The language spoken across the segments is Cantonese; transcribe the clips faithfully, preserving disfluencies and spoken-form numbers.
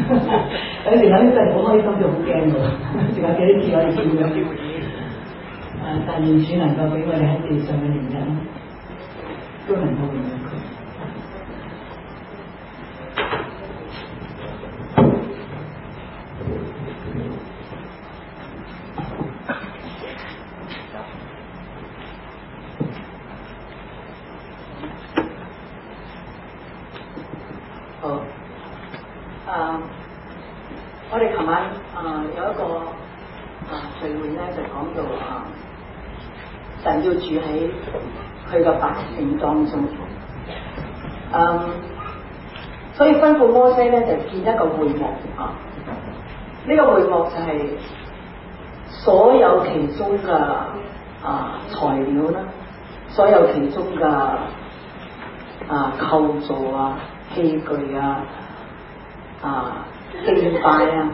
有時諗真係好開心就好驚喎，仲有幾多次我哋見到誒，但願主能夠俾我哋喺地上嘅年日都能夠榮耀佢。好，啊，我哋琴晚啊有一個啊聚會咧，就講到啊，神要住喺佢嘅百姓當中，嗯，所以吩咐摩西咧就建一個會幕啊，呢、這個會幕就係所有其中嘅啊材料啦，所有其中嘅啊構造啊。器具啊，啊敬拜啊，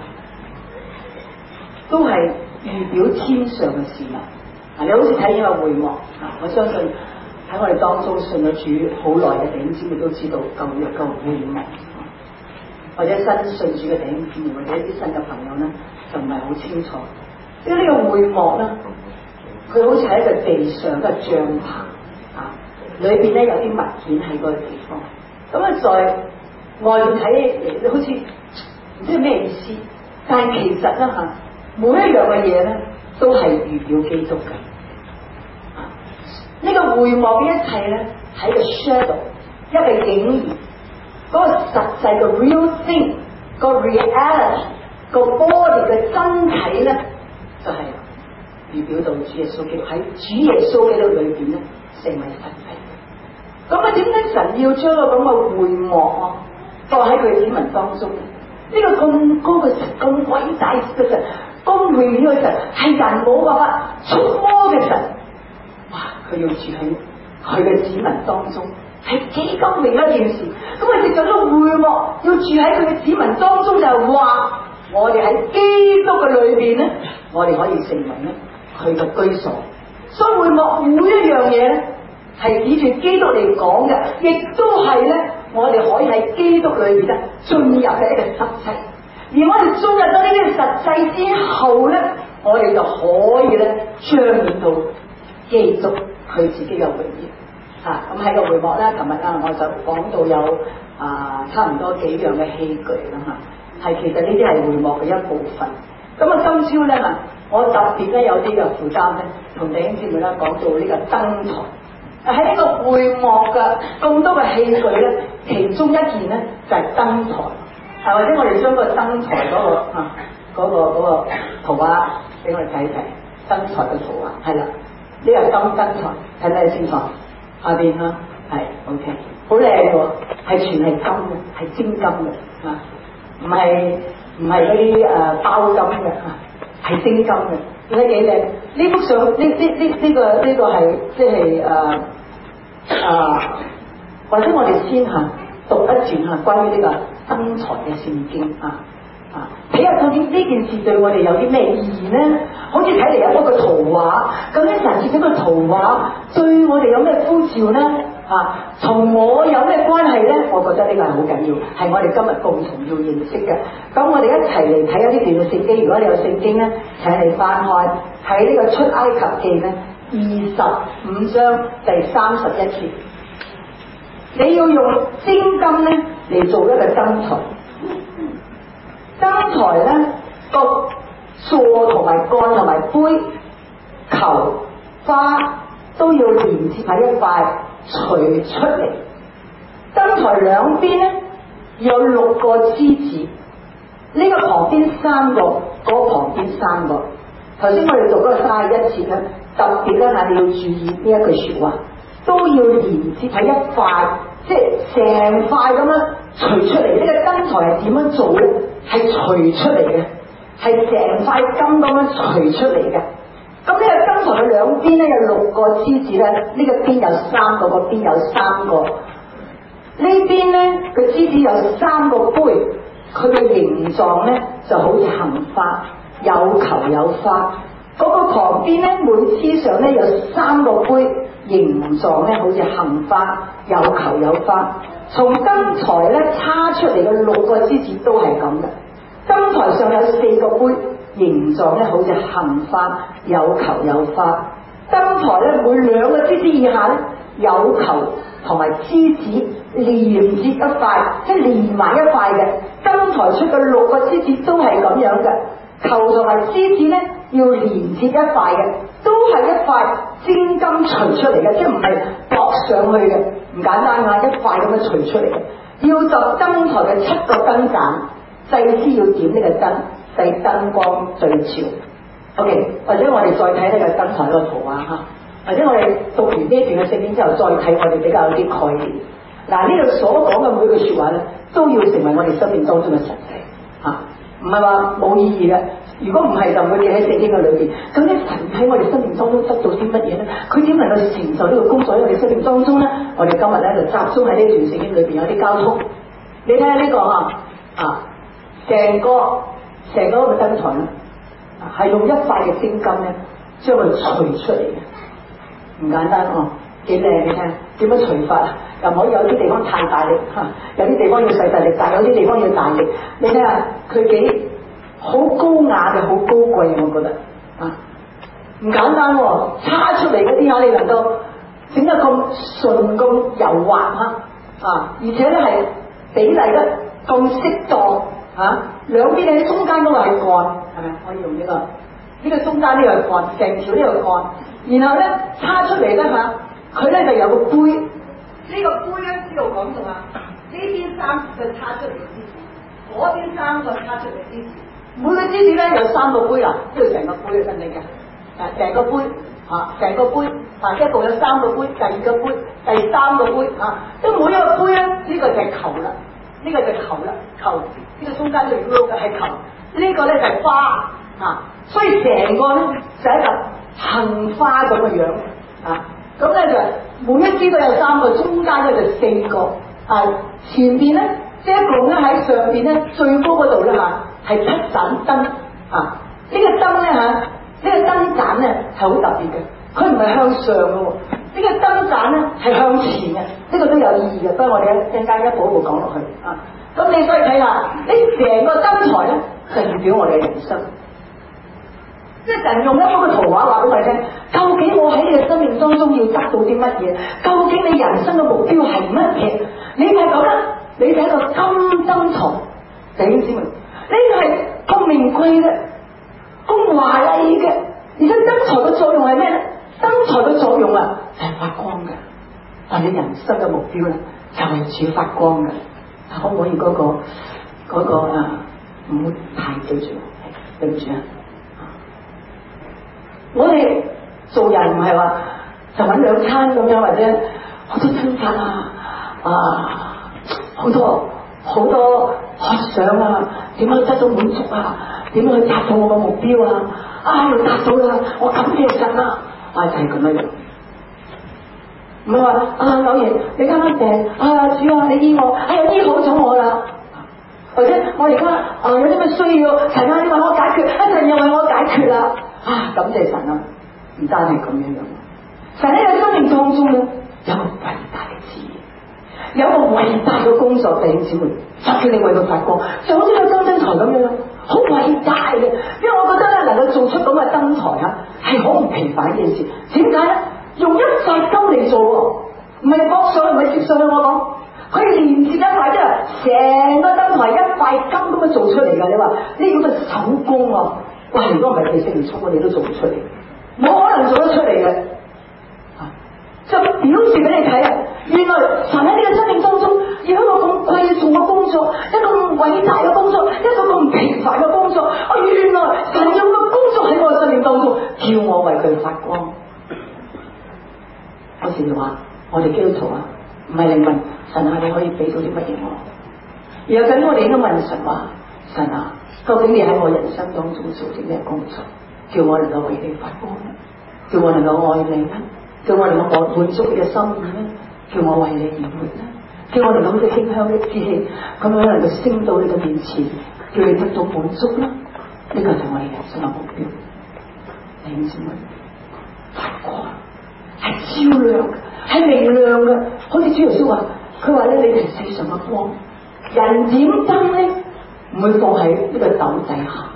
都係預表天上嘅事物。啊，你好似睇呢個會幕啊，我相信喺我哋當中信咗主好耐嘅弟兄姊妹都知道舊約嘅會幕，或者新信主嘅弟兄姊妹或者一啲新嘅朋友咧，就唔係好清楚。因為呢個會幕咧，佢好似係一個地上嘅帳篷啊，裏邊咧有啲物件喺嗰個地方。咁啊，在外面睇，你好似唔知咩意思，但係其實咧嚇，每一樣嘅嘢咧都係預表基督嘅。啊，呢、這個會幕嘅一切咧係個 shadow， 一個影兒，嗰、那個實際嘅 real thing，個 reality，個 body 嘅真體咧就係、是、預表到主耶穌基督喺主耶穌基督裏邊咧成為實體。咁啊，點解神要將個咁嘅會幕啊放喺佢子民當中咧？呢、這個咁高嘅神，咁偉大嘅神，咁榮耀嘅神，係人冇辦法觸摸嘅神。哇！佢要住喺佢嘅子民當中，係幾咁榮耀一件事。咁啊，藉著呢個會幕要住喺佢嘅子民當中，就係話我哋喺基督嘅裏邊咧，我哋可以成為咧佢嘅居所。所以會幕每一樣嘢咧，係指住基督嚟講嘅，亦都係咧，我哋可以喺基督裏邊咧進入嘅一個實際。而我哋進入咗呢啲實際之後咧，我哋就可以咧彰顯到基督佢自己嘅榮耀。啊，咁喺個會幕咧，琴日啊我就講到有啊差唔多幾樣嘅器具啦嚇，係、啊、其實呢啲係會幕嘅一部分。咁啊，今朝咧啊，我特別咧有啲嘅負擔咧，同弟兄姊妹咧講到呢個燈台。喺呢個會幕嘅咁多嘅器具咧，其中一件咧就係、是、燈台，係或者我哋將個燈台嗰、那個嚇嗰、啊那個嗰、那個圖畫俾我哋睇睇，燈台嘅圖畫係啦，呢個金燈台睇咩清楚？下邊嚇係 OK， 好靚喎，係全係金嘅，係精金嘅嚇，唔係唔係嗰啲誒包金嘅嚇，係精金嘅。你睇幾靚？呢幅相呢呢呢呢個呢、這個係即係誒誒，或者我哋先嚇讀一段嚇關於呢個燈台嘅聖經啊啊，睇下究竟呢件事對我哋有啲咩意義咧？好似睇嚟有一個圖畫，究竟神設計個圖畫對我哋有咩呼召咧？啊，同我有咩關係咧？我覺得呢個係好緊要，係我哋今日共同要認識嘅。咁我哋一齊嚟睇一啲段嘅聖經。如果你有聖經咧，請你翻開喺呢個出埃及記咧二十五章第三十一節。你要用精金咧嚟做一個燈台，燈台咧個座同埋桿同埋杯、球、花都要連接喺一塊。除出嚟，燈台兩邊咧有六個枝子，呢、這個旁邊三個，嗰、那個、旁邊三個。頭先我哋讀嗰個三十一節咧，特別咧係你要注意呢一句說話，都要連接喺一塊，即係成塊咁樣除出嚟。呢、這個燈台係點樣做咧？係除出嚟嘅，係成塊金咁樣除出嚟嘅。咁呢個燈台嘅兩邊咧有六個枝子咧，呢、這個邊有三個，嗰邊有三個。呢邊咧個枝子有三個杯，佢嘅形狀咧就好似杏花，有球有花。嗰、那個旁邊咧每枝上咧有三個杯，形狀咧好似杏花，有球有花。從燈台咧叉出嚟嘅六個枝子都係咁嘅。 四個杯，形狀咧好似杏花，有球有花。燈台咧每兩個枝子以下咧有球同埋枝子連接一塊，即係連埋一塊嘅。燈台出嘅六個枝子都係咁樣嘅，球同埋枝子咧要連接一塊嘅，都係一塊精金錘出嚟嘅，即係唔係駁上去嘅，唔簡單啊，一塊咁樣錘出嚟嘅。要作燈台嘅七個燈盞，祭司要點呢個燈，使燈光對照。OK， 或者我哋再睇呢個燈台個圖畫嚇，或者我哋讀完呢一段嘅聖經之後，再睇我哋比較有啲概念。嗱，呢度所講嘅每句説話咧，都要成為我哋生命當中嘅實際嚇，唔係話冇意義嘅。如果唔係，就唔會記喺聖經嘅裏邊。咁咧，神喺我哋生命當中得到啲乜嘢咧？佢點能夠承受呢個工作喺我哋生命當中咧？我哋今日咧就集中喺呢段聖經裏邊有啲交通。你睇下呢個嚇啊，成個成個個燈台咧，係用一塊嘅精金咧將佢錘出嚟嘅，唔簡單哦，幾靚你聽，點樣錘法啊？又唔可以有啲地方太大力嚇，有啲地方要細細力，但係有啲地方要大力。你睇下佢幾好高雅嘅，好高貴，我覺得啊，唔簡單喎、哦，叉出嚟嗰啲嚇，你能夠整得咁順咁柔滑嚇啊，而且咧係比例得咁適當嚇，兩邊喺中間嗰個係幹，係咪可以用呢、呢個呢、呢個中間呢個幹，成條呢個幹，然後咧叉出嚟咧嚇，佢、啊、咧就有個杯，呢、呢個杯咧知道講到啊，呢邊三個叉出嚟嘅枝子，嗰邊三個叉出嚟嘅枝子。每個枝子咧有三個杯啊，即係成個杯嘅真理嘅，誒成個杯嚇，成個杯啊，一共有三個杯，第二個杯，第三個杯嚇，即係每一個杯咧，呢、這個就係球啦，呢、這個就係球啦，球呢、這個中間呢個嘅係球，呢、這個咧就係花啊，所以成個咧就係一個杏花咁嘅樣啊，咁咧就每一支都有三個，中間咧就四個，啊前邊咧即係一共咧喺上邊咧最高嗰度咧嚇。係七盞燈啊！呢、這個燈咧嚇，呢、這個燈盞咧係好特別嘅，佢唔係向上嘅喎，呢、這個燈盞咧係向前嘅，呢、這個都有意義嘅，所以我哋一陣間一步一步講落去啊。咁你所以睇下，呢成個燈台咧就預表我哋嘅人生，即係人用一幅嘅圖畫話俾我哋聽，究竟我喺你嘅生命當中要得到啲乜嘢？究竟你人生嘅目標係乜嘢？你係咁啦，你係一個金燈台，弟兄姊妹。呢個係咁名貴嘅、咁華麗嘅，而且燈台嘅作用係咩咧？燈台嘅作用啊係發光嘅，但你人生嘅目標咧就係、是、主發光嘅。可唔可以嗰、那個嗰、那個啊唔好太對住我，對唔住啊！我哋做人唔係話就揾兩餐咁樣，或者好多掙扎啊啊好多。好多渴想啊，點樣得到滿足啊？點樣去達到我個目標啊？啊，要達到啦！我感謝神啊！啊，就係咁樣樣，唔係話啊，老爺你啱啱病啊，主啊，你醫我，哎呀醫好咗我啦，或者我而家啊有啲咩需要，神啊你為我解決，一陣又為我解決啦，啊感謝神啊！唔單係咁樣樣，神喺你生命當中咧有個偉大嘅旨意。有一個偉大嘅工作，弟兄姊妹，就叫你為佢發光，就好似個金燈台咁樣，好偉大嘅。因為我覺得咧，能夠做出咁嘅燈台啊，係好唔平凡一件事。點解咧？用一塊金嚟做，唔係剝上去，唔係接上去。我講，佢連接一塊，即係成個燈台一塊金咁樣做出嚟㗎。你話呢咁嘅手工啊，哇！如果唔係技術唔足，我哋都做唔出嚟，冇可能做得出嚟嘅。就表示俾你睇啊！原來神喺呢個生命當中有一個咁貴重嘅工作，一個咁偉大嘅工作，一個咁平凡嘅工作。啊，原來神有個工作喺我生命當中，叫我為佢發光。有時就話我哋基督徒啊，唔係嚟問神啊，你可以俾到啲乜嘢我？然後咁我哋應該問神話：神啊，究竟你喺我人生當中做啲咩工作，叫我能夠為你發光，叫我能夠愛你咧？叫我能夠滿足你嘅心意咧，叫我為你而活咧，叫我能夠好似馨香的之氣咁樣能夠升到你嘅面前，叫你得到滿足啦。呢、這個就係我哋人生嘅目標。弟兄姊妹，發光係照亮嘅，係明亮嘅。好似主耶穌話，佢話咧，你係世上嘅光，人點燈咧唔會放喺呢個斗底下，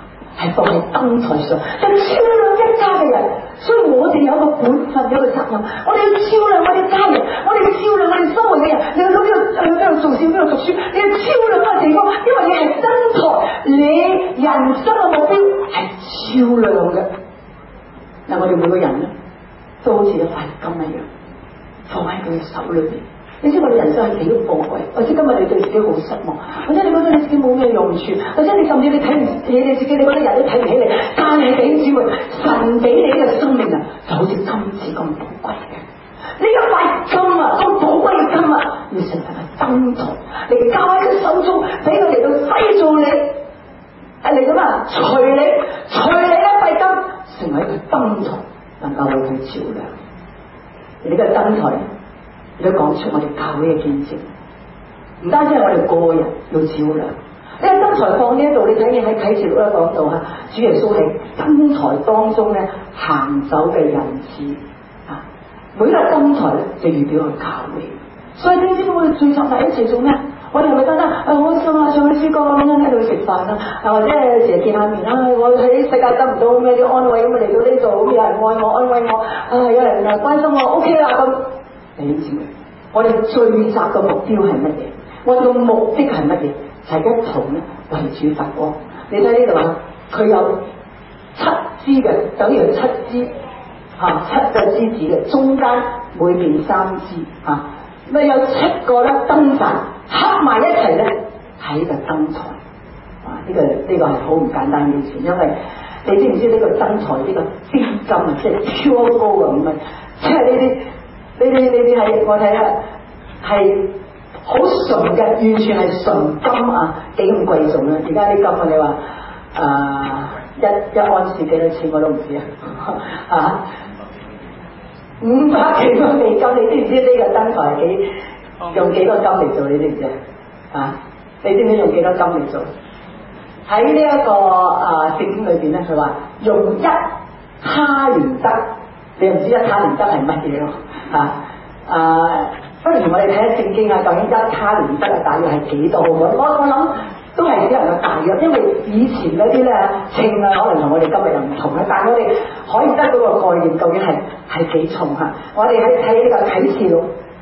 係放喺燈台上，就照亮一家嘅人。所以我哋有個本分，有個責任，我哋要照亮我哋家人，我哋要照亮我哋周圍嘅人。你去到邊度去邊度做事，邊度讀書，你要照亮嗰個地方，因為你係燈台，你人生嘅目標係照亮嘅。嗱，我哋每個人咧都好似一塊金一樣，放喺佢嘅手裏邊。你知我哋人生係幾咁寶貴，或者今日你對自己好失望，或者你覺得你自己冇咩用處，或者你甚至你睇唔起你自己，你覺得人都睇唔起你，但係弟兄姊妹，神俾你嘅生命啊，就好似金子咁寶貴嘅。呢一塊金啊，咁寶貴嘅金啊，要成為個燈台，嚟交喺佢手中，俾佢嚟到製造你，係嚟咁啊，隨你隨你一塊金，成為一個燈台，能夠為佢照亮。而呢個燈台，亦都講出我哋教會嘅見證，唔單止係我哋個人要照亮。呢個燈台放呢一度，你睇見喺啟示錄咧講到嚇，主耶穌喺燈台當中咧行走嘅人子啊，每一個燈台咧就預表佢教會。所以點知我哋聚集埋一齊做咩？我哋係咪單單誒好心啊，上去詩歌咁樣喺度食飯啊，或者成日見下面啦、啊？我喺世界得唔到咩啲安慰咁啊，嚟到呢度咁有人愛我安慰我，啊有人啊關心我 OK 啦咁。你知唔知？我哋聚集嘅目標係乜嘢？我哋嘅目的係乜嘢？係、就是、一同咧為主發光。你睇呢度啊，佢有七支嘅，等於七支嚇、啊，七個枝子嘅，中間每邊三支嚇，咁啊有七個咧燈盞合埋一齊咧喺個燈台。啊，呢、這個呢、這個係好唔簡單嘅事，因為你知唔知呢個燈台呢、這個邊金啊，即係 pure gold 啊，唔係即係呢啲。你哋你哋係我睇下係好純嘅，完全係純金啊，幾咁貴重啊！而家啲金啊，你話啊一一盎司幾多錢我都唔知啊，啊五百幾個美金，你知唔知呢個燈台係幾用幾多金嚟做？你知唔知啊？你知唔知用幾多金嚟做？喺呢一個啊聖經裏邊咧，佢話用一他連得。你又唔知一他連得係乜嘢咯？嚇啊！不如我哋睇下聖經啊，究竟一他連得啊，大約係幾多？我我我諗都係只能夠大約，因為以前嗰啲咧稱啊，可能同我哋今日又唔同啦。但係我哋可以得到個概念，究竟係係幾重嚇？我哋喺睇呢個啟示錄，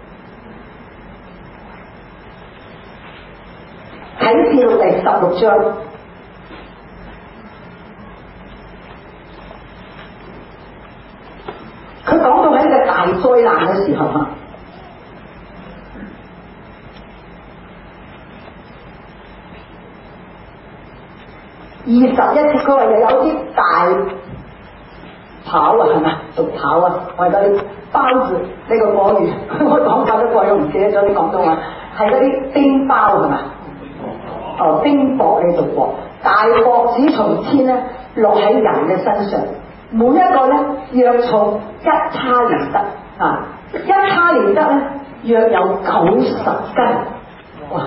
啟示錄第十六章。佢講到喺呢個大災難嘅時候啊，二十一節佢話又有啲大跑啊，係咪？毒跑啊，我係嗰啲包住呢個果園，我講法都過咗，唔記得咗啲廣東話，係嗰啲冰雹係咪？哦，冰雹你讀過，大雹子從天咧落喺人嘅身上。每一個咧約重一他連得啊，一他連得咧約有九十斤，哇！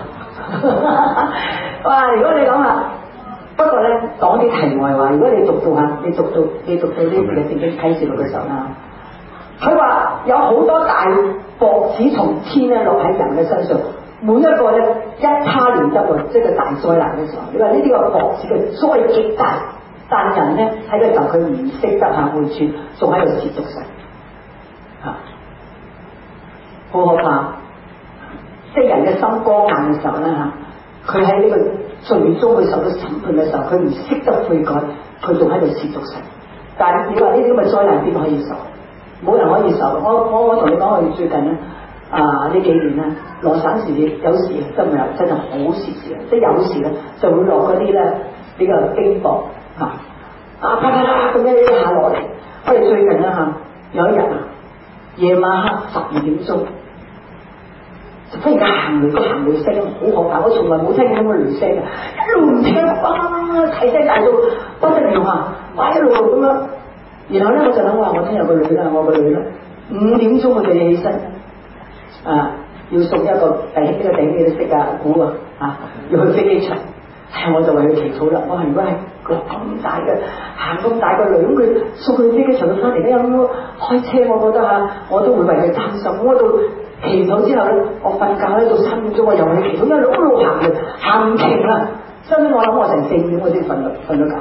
哇！如果你諗下，不過咧講啲題外話，如果你讀到下，你讀到你讀到呢啲嘅聖經啟示錄嘅時候啦，佢話有好多大雹子從天咧落喺人嘅身上，每一個咧一他連得喎，即係個大災難嘅時候，你話呢啲個雹子嘅災極大。但人咧喺個時候佢唔識得嚇回轉，仲喺度褻瀆神嚇，好可怕！即係人嘅心光硬嘅時候咧嚇，佢喺呢個罪中佢受到審判嘅時候，佢唔識得悔改，佢仲喺度褻瀆神。但係你話呢啲咁嘅災難邊個可以受？冇人可以受。我我我同你講，我哋最近咧啊呢幾年咧，羅省市有時真係真係好時時啊，即係有時咧就會落嗰啲咧呢個冰雹。啊！啊啪啪啪咁樣下落嚟，我哋最近咧嚇有一日啊，夜晚黑十二點鐘，就忽然間行雷，個行雷聲好可怕，我從來冇聽過咁嘅雷聲嘅，一路唔聽，哇！大聲大到不得了啊！哇！一路咁樣，然後咧我就諗話，我聽有個女啦，我個女咧五點鐘佢就起身，啊要送一個弟兄，呢個弟兄你都識啊，估啊啊要去飛機場。係我就為佢祈禱啦。我話如果係個咁大嘅行咁大個女，咁佢送佢飛機場翻嚟咧，咁開車，我覺得嚇我都會為佢擔心。我到祈禱之後咧，我瞓覺咧到三點鐘，我又去祈禱，一路一路行嘅，行唔停啊！所以我諗我成四點我先瞓到瞓到覺。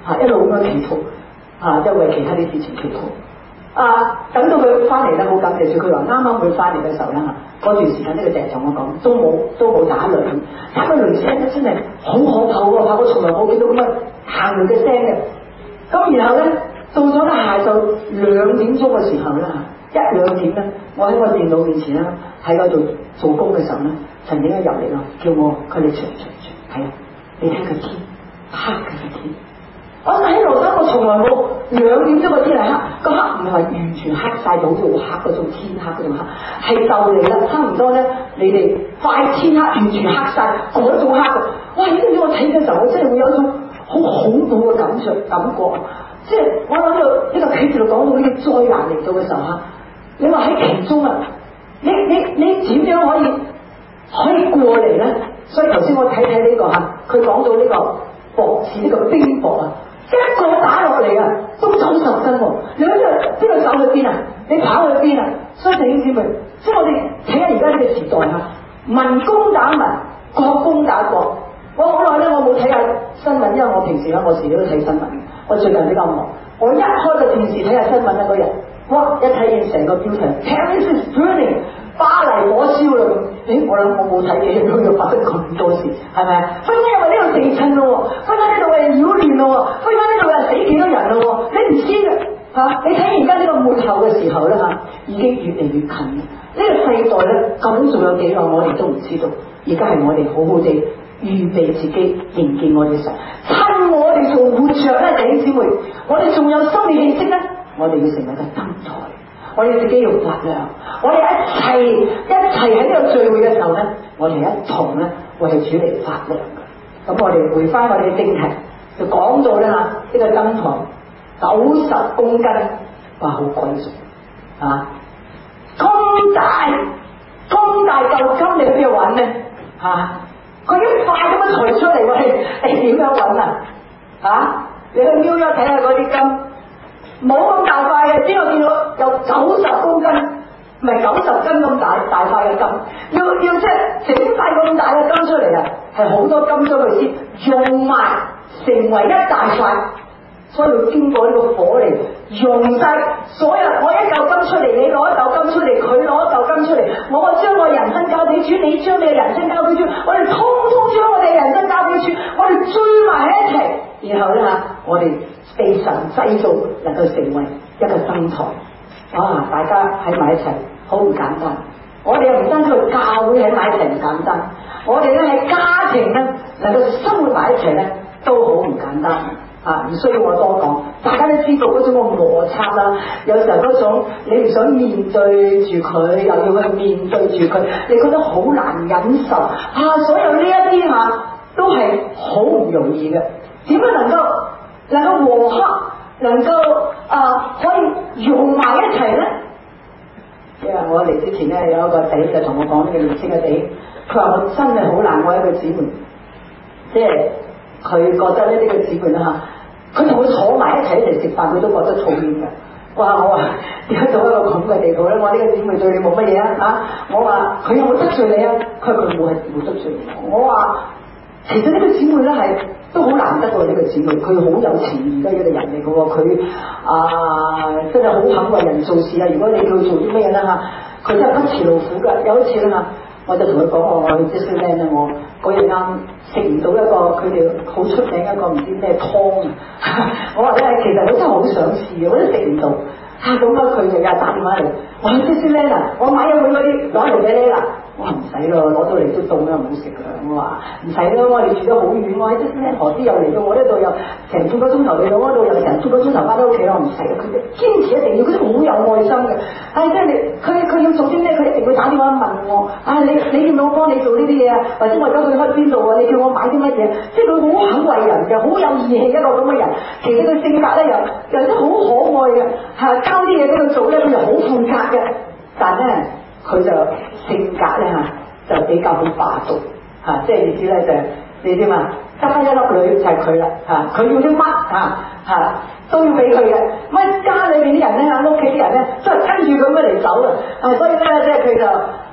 嚇，一路咁樣祈禱嚇，即係為其他啲事情祈禱。啊，等到佢翻嚟咧，好感謝主。佢話啱啱佢翻嚟嘅時候咧嚇，嗰段時間呢個弟同我講，都冇都冇打雷，打個雷聲咧真係好可怕喎！怕我從來冇見到咁嘅行雷嘅聲嘅。咁然後咧，到咗咧下晝兩點鐘嘅時候咧嚇，一兩點咧，我喺個電腦面前咧喺嗰度做工嘅時候咧，陳景一入嚟咯，叫我佢哋出出出，係啊，你睇個天黑嘅個天。我喺樓山，我從來冇兩點鐘個天係黑，個黑唔係話完全黑晒到做黑嗰種天黑嗰種黑，係就嚟啦，差唔多咧，你哋快天黑完全黑晒嗰種黑嘅。哇！你知唔知我睇嘅時候，我真係會有一種好恐怖嘅感覺感覺，即係我諗到呢個啟示錄講到呢啲災難嚟到嘅時候嚇，你話喺其中啊，你你你點樣可以可以過嚟咧？所以頭先我睇睇呢個嚇，佢講到呢個博士呢個冰雹啊。一個打落嚟啊，都九十分喎！你喺呢度呢個走去邊啊？你跑去邊啊？所以弟兄姊妹，即係我哋睇下而家呢個時代啊，民攻打民，國攻打國。我好耐咧，我冇睇下新聞，因為我平時咧我時都睇新聞。我最近比較忙，我一開個電視睇下新聞咧嗰日，哇！一睇見成個標題 ，Paris is burning， 巴黎火燒啦咁。誒，我諗我冇睇嘅，都要發生咁多事，係咪啊？忽然間又話呢度地震咯，忽然間呢度係擾亂咯，忽然間呢度係死幾多人咯，你唔知嘅嚇、啊。你睇而家呢個末後嘅時候咧嚇、啊，已經越嚟越近啦。呢、這個世代咧，究竟仲有幾耐，我哋都唔知道。而家係我哋好好地預備自己迎見我哋神，趁我哋仲活着咧，弟兄姊妹，我哋仲有生命氣息咧，我哋要成為一個燈台。我哋自己要發亮，我哋一齊一齊喺呢個聚會嘅時候咧，我哋一同咧為主嚟發亮嘅。咁我哋回翻我哋嘅正題，就講到咧嚇呢個燈台九十公斤，哇好貴重啊！咁大咁大嚿金，你去邊度揾咧？嚇、啊，佢一塊咁樣抬出嚟喎，你點樣揾啊？嚇、啊，你去紐約睇下嗰啲金。冇咁大塊嘅，只有見到有九十公斤，唔係九十斤咁大大塊嘅金，要要即係整塊咁大嘅金出嚟啊，係好多金將佢先用埋成為一大塊，所以要經過呢個火嚟用晒所有。我一嚿金出嚟，你攞一嚿金出嚟，佢攞一嚿金出嚟，我將我人生交俾主，你將你嘅人生交俾主，我哋通通將我哋嘅人生交俾主，我哋追埋喺一齊，然後咧嚇我哋。被神製造能夠成為一個燈台，哇！大家喺埋一齊好唔簡單。我哋又唔單止去教會喺埋一齊唔簡單，我哋咧喺家庭咧能夠生活埋一齊咧都好唔簡單啊！唔需要我多講，大家都知道嗰種個摩擦啦，有時候嗰種你唔想面對住佢，又要去面對住佢，你覺得好難忍受啊！所有呢一啲嚇都係好唔容易嘅，點樣能夠？能夠和洽，能夠啊可以融埋一齊咧。因為我嚟之前咧有一個弟就同我講呢個年輕嘅弟，佢話我真係好難愛一個姊妹，即係佢覺得咧呢、這個姊妹啦嚇，佢同佢坐埋一齊一齊食飯，佢都覺得討厭嘅。哇！我話點解到一個咁嘅地步咧？我呢個姊妹對你冇乜嘢啊嚇！我話佢有冇得罪你啊？佢佢冇係冇得罪我。我話其實呢個姊妹咧係。都好難得喎！呢、這個姊妹，佢好有前義嘅一個人嚟嘅喎，佢啊真係好肯為人做事啊！如果你叫佢做啲咩咧嚇，佢真係不辭勞苦㗎。有一次咧嚇，我就同佢講我我去 Disneyland 咧，我嗰日啱食唔到一個佢哋好出名一個唔知咩湯啊！我話咧，其實我真係好想試嘅，我都食唔到嚇。咁啊，佢就又打電話嚟，我去 Disneyland啊，我買咗佢嗰啲攞嚟俾你啦。我話唔使咯，攞到嚟都凍啦，唔好食㗎。我話唔使咯，我哋住得好遠，我喺啲咩何之又嚟到我呢度又成半個鐘頭嚟到嗰度又成半個鐘頭翻到屋企，我唔使啊！佢堅持一定要，佢都好有愛心嘅。唉、哎，即係你佢佢要做啲咩，佢一定會打電話問我。啊，你你要唔要我幫你做呢啲嘢啊？或者我而家去開邊度啊？你叫我買啲乜嘢？即係佢好肯為人嘅，好有義氣一個咁嘅人。其實佢性格咧又又都好可愛嘅，係交啲嘢俾佢做咧，佢又好負責嘅。但咧。佢就性格咧嚇，就比較好霸道嚇、啊，即係意思咧就係、你知嘛，得翻一粒女就係佢啦嚇，佢、啊、要啲乜嚇嚇都要俾佢嘅，乜家裏邊啲人咧嚇，屋企啲人咧都係跟住咁樣嚟走嘅，啊所以咧即係佢就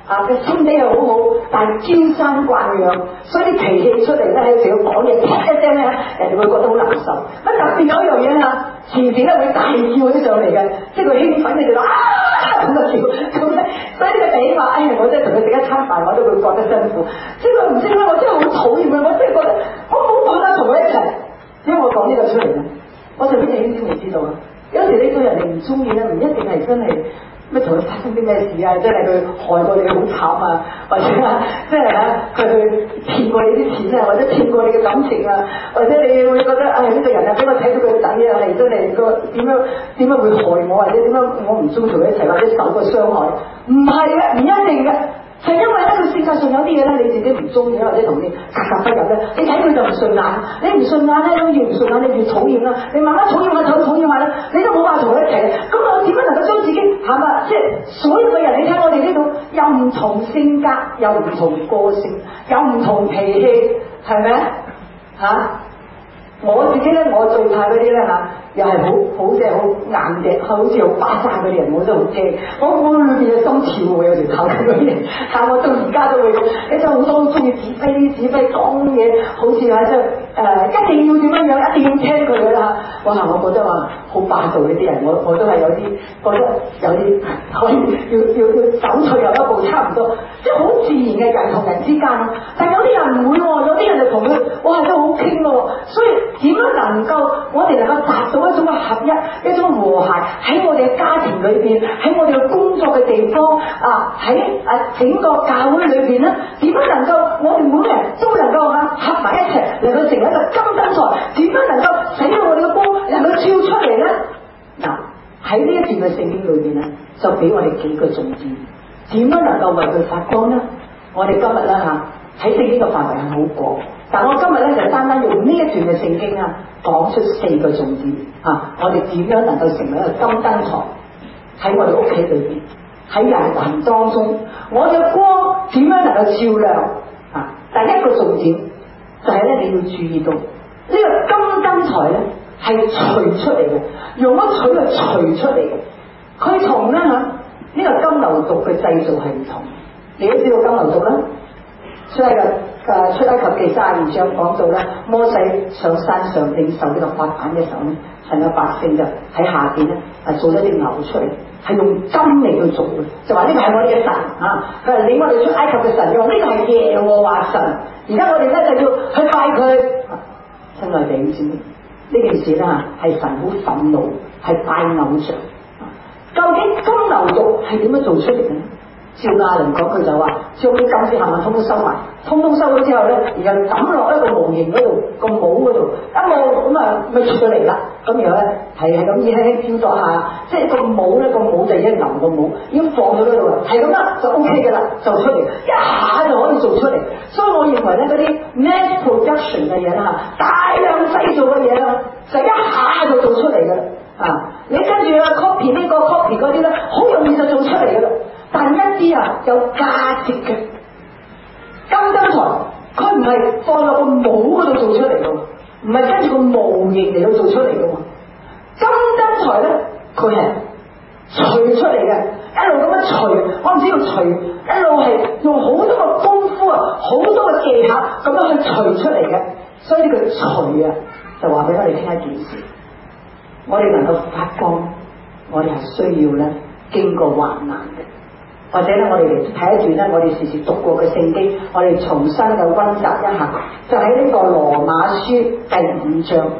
啊嘅心地又好好，但係嬌生慣養，所以啲脾氣出嚟咧，有時要講嘢啪一聲咧，人哋會覺得好難受。乜特別有一樣嘢啊，前時咧會大叫起上嚟嘅，即係佢興奮嘅時候啊咁就叫咁咧。所以呢個弟兄話：哎呀，我真係同佢食一餐飯，我都會覺得辛苦。即係佢唔知點解，我真係好討厭佢，我真係覺得我冇辦法同佢一齊。因為我講呢個出嚟咧，我就俾弟兄姊妹知道啊。有時你對人哋唔中意咧，唔一定係真係。咩同佢發生啲咩事啊？即係佢害過你好慘啊，或者啊，即係嚇佢去騙過你啲錢啊，或者騙過你嘅感情啊，或者你會覺得唉呢、哎這個人啊，俾我睇到佢個底啊，係真係個點樣點樣會害我，或者點樣我唔中意同佢一齊，或者受過傷害，唔係嘅，唔一定嘅。係因為咧，佢性格上有啲嘢咧，你自己唔中意或者同你格格不入咧，你睇佢就唔順眼，你唔順眼咧，越唔順眼你越討厭啦，你慢慢討厭下討討厭下咧，你都冇辦法同佢一齊。咁我點樣能夠將自己係咪？即係所有嘅人，你睇我哋呢度又唔同性格，又唔同個性，又唔同脾氣，係咪嚇？我自己咧，我最怕嗰啲咧嚇，又係好好即係好硬嘅，好似好巴沙嗰啲人，我都好驚。我我裏邊嘅心跳喎，有時睇嗰啲人，但我到而家都會咁。你真係好多都中意指揮指揮講嘢，好似話即係誒一定要點樣樣，一定要聽佢嘅啦。哇！我覺得話好霸道呢啲人，我我都係有啲覺得有啲可以要要要走退又一步，差唔多，即係好自然嘅人同人之間。但係有啲人唔會喎，有啲人就同佢哇都好傾咯，所以。點樣能夠我哋能夠達到一種嘅合一，一種和諧喺我哋嘅家庭裏邊，喺我哋嘅工作嘅地方啊，喺啊整個教會裏邊咧，點樣能夠我哋每個人都能夠嚇合埋一齊，能夠成為一個金燈台？點樣能夠使到我哋嘅光能夠照出嚟咧？嗱，喺呢一段嘅聖經裏邊咧，就俾我哋幾個重點，點樣能夠為佢發光咧？我哋今日咧嚇喺聖經嘅範圍係好廣。但我今日咧就單單用呢一段嘅聖經啊，講出四個重點啊！我哋點樣能夠成為一個金燈台喺我哋屋企裏邊，喺人群當中，我嘅光點樣能夠照亮啊？第一個重點就係咧，你要注意到呢個金燈台咧係錘出嚟嘅，用一錘去錘出嚟嘅，佢同咧嚇呢個金牛犢嘅製造係唔同。你都知道金牛犢啦，出嚟嘅。誒出埃及記三十二章講到咧，摩西上山上領受呢個法版嘅時候咧，神嘅百姓就喺下邊咧係做咗啲牛出嚟，係用金嚟去做嘅，就話呢個係我哋嘅神啊！佢話領我哋出埃及嘅神，佢話呢個係耶和華神。而家我哋咧就要去拜佢。親愛弟兄姊妹，呢件事咧係神好憤怒，係拜偶像。究竟金牛犢係點樣做出嚟嘅？照亞倫講，佢就話將啲金絲係咪通通收埋，通通收咗之後咧，然後抌落一個模型嗰度，個帽嗰度，一帽咁啊，咪出咗嚟啦。咁然後咧係係咁輕輕飄咗下，即係個帽咧，個帽就已經牛個帽已經放咗喺度啦，係咁啦就 O K 嘅啦，就出嚟一下就可以做出嚟。所以我認為咧嗰啲 mass production 嘅嘢啦，大量製造嘅嘢啦，就一下就做出嚟嘅啦。啊，你跟住啊 copy 呢個 copy 嗰啲咧，好容易就做出嚟嘅啦。但一啲啊有價值嘅金燈台，佢唔係放落個帽嗰度做出嚟嘅，唔係跟住個模型嚟到做出嚟嘅。金燈台咧，佢係錘出嚟嘅，一路咁樣錘，我唔知要錘，一路係用好多個功夫啊，好多個技巧咁樣去錘出嚟嘅。所以呢個錘啊，就話俾我哋聽一件事，我哋能夠發光，我哋係需要咧經過患難嘅。或者咧，我哋嚟睇一段咧，我哋時時讀過嘅聖經，我哋重新嘅溫習一下，就喺呢個羅馬書第五章。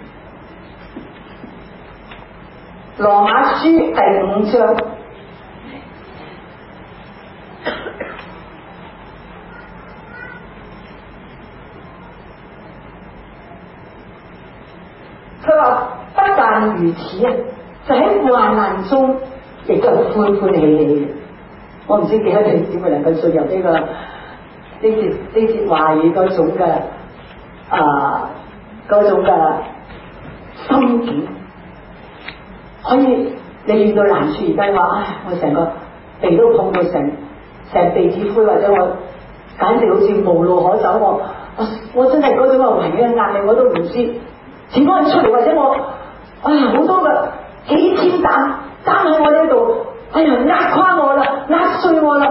羅馬書第五章，佢話不但如此啊，就喺患難中亦都係歡歡喜喜嘅。我唔知幾多弟兄姊妹能夠進入呢、這個呢節呢節話語嗰種嘅啊嗰種嘅心境，可以你遇到難處而家話，唉，我成個鼻都碰到成成鼻子灰，或者我簡直好似無路可走，我我我真係嗰種嘅環境嘅壓力我都唔知點樣出嚟，或者我唉好多嘅幾千擔擔喺我呢度。哎呀，壓垮我啦，壓碎我啦！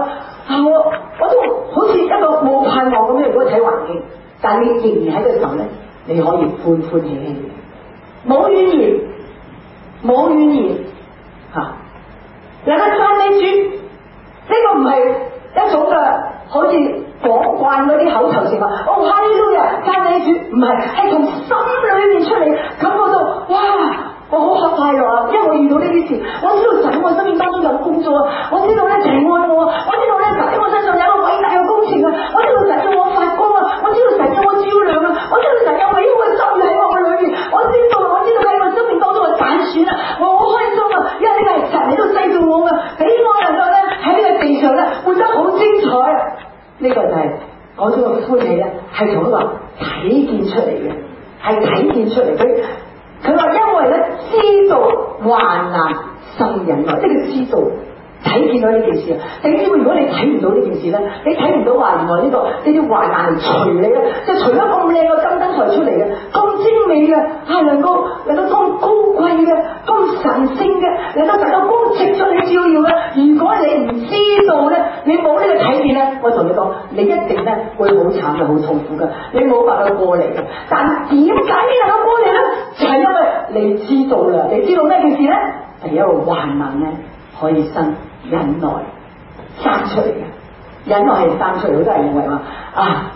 我我都好似一個冇盼望咁樣。如果睇環境，但係你仍然喺嘅時候咧，你可以歡歡喜喜嘅，冇怨言，冇怨言嚇。有得讚美主，呢、這個唔係一種嘅好似講慣嗰啲口頭禪話，哦哈利路亞讚美主，唔係，係從心裏面出嚟，感覺到哇！我好快樂啊，因為我遇到呢啲事，我知道神喺我生命當中有工作啊，我知道咧神愛我，我知道咧神喺我身上有個偉大嘅工程啊，我知道神要我發光啊，我知道神要我照亮啊，我知道神有美好嘅心意喺我嘅裏面，我知道我知道喺我生命當中嘅揀選啊，我好開心啊，因為呢個係神喺度製造我啊，俾我能夠咧喺呢個地上咧活得好精彩啊，呢、這個就係嗰種嘅歡喜啊，係從佢話體現出嚟嘅，係體現出嚟佢。佢話因為咧知道患難生忍耐，即係知道睇見到呢件事啊。你知唔知如果你睇唔到呢件事咧，你睇唔到話原來呢、這個呢啲患難嚟除你咧，即係除咗咁靚嘅金燈台出嚟嘅，咁精美嘅，係能夠能夠咁高貴嘅，咁神聖嘅，能夠能夠咁直出你照耀咧。如果你唔知道咧，你冇呢個體驗咧，我同你講，你一定咧會好慘嘅，好痛苦嘅，你冇辦法過嚟嘅。但點解你能夠過嚟咧？就係因為你知道啦，你知道咩件事咧？係一個患難咧可以生忍耐生出嚟嘅，忍耐係生出嚟。好多人認為話啊，